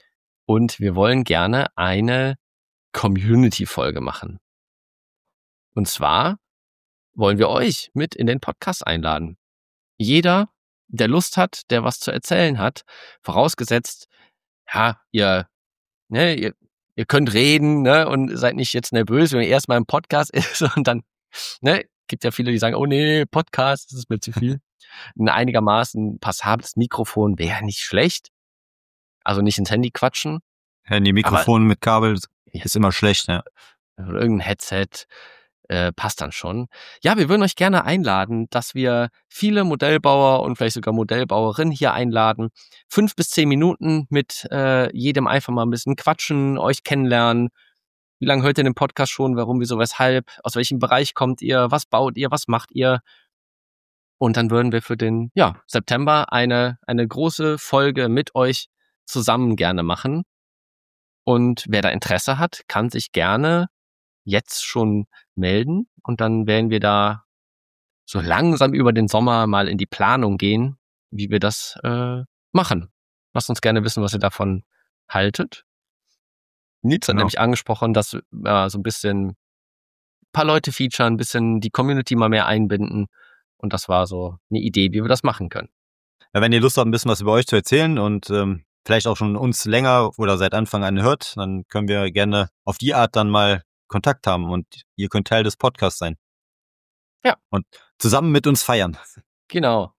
Und wir wollen gerne eine Community-Folge machen. Und zwar wollen wir euch mit in den Podcast einladen. Jeder, der Lust hat, der was zu erzählen hat, vorausgesetzt, ja, ihr könnt reden, ne, und seid nicht jetzt nervös, wenn ihr erstmal im Podcast ist und dann, ne, gibt ja viele, die sagen, oh nee, Podcast, das ist mir zu viel. Ein einigermaßen passables Mikrofon wäre nicht schlecht. Also nicht ins Handy quatschen. Handy-Mikrofon mit Kabel ist immer schlecht, ja. Oder irgendein Headset, passt dann schon. Ja, wir würden euch gerne einladen, dass wir viele Modellbauer und vielleicht sogar Modellbauerinnen hier einladen. 5 bis 10 Minuten mit jedem einfach mal ein bisschen quatschen, euch kennenlernen. Wie lange hört ihr den Podcast schon? Warum, wieso, weshalb? Aus welchem Bereich kommt ihr? Was baut ihr? Was macht ihr? Und dann würden wir für den September eine große Folge mit euch zusammen gerne machen. Und wer da Interesse hat, kann sich gerne jetzt schon melden. Und dann werden wir da so langsam über den Sommer mal in die Planung gehen, wie wir das machen. Lasst uns gerne wissen, was ihr davon haltet. Nils hat nämlich angesprochen, dass wir so ein bisschen ein paar Leute featuren, ein bisschen die Community mal mehr einbinden. Und das war so eine Idee, wie wir das machen können. Ja, wenn ihr Lust habt, ein bisschen was über euch zu erzählen und vielleicht auch schon uns länger oder seit Anfang an hört, dann können wir gerne auf die Art dann mal Kontakt haben und ihr könnt Teil des Podcasts sein. Ja. Und zusammen mit uns feiern. Genau.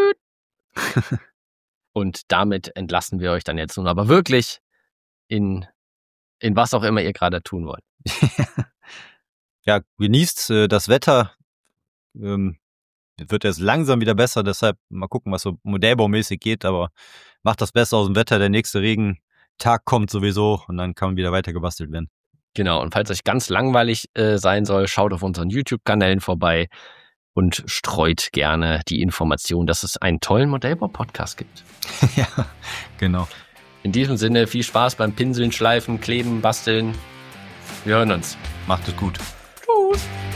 Und damit entlassen wir euch dann jetzt nun aber wirklich in was auch immer ihr gerade tun wollt. Ja, genießt das Wetter. Wird jetzt langsam wieder besser, deshalb mal gucken, was so modellbaumäßig geht, aber macht das Beste aus dem Wetter. Der nächste Regentag kommt sowieso und dann kann wieder weiter gebastelt werden. Genau, und falls euch ganz langweilig sein soll, schaut auf unseren YouTube-Kanälen vorbei und streut gerne die Information, dass es einen tollen Modellbau-Podcast gibt. Ja, genau. In diesem Sinne, viel Spaß beim Pinseln, Schleifen, Kleben, Basteln. Wir hören uns. Macht es gut. Tschüss.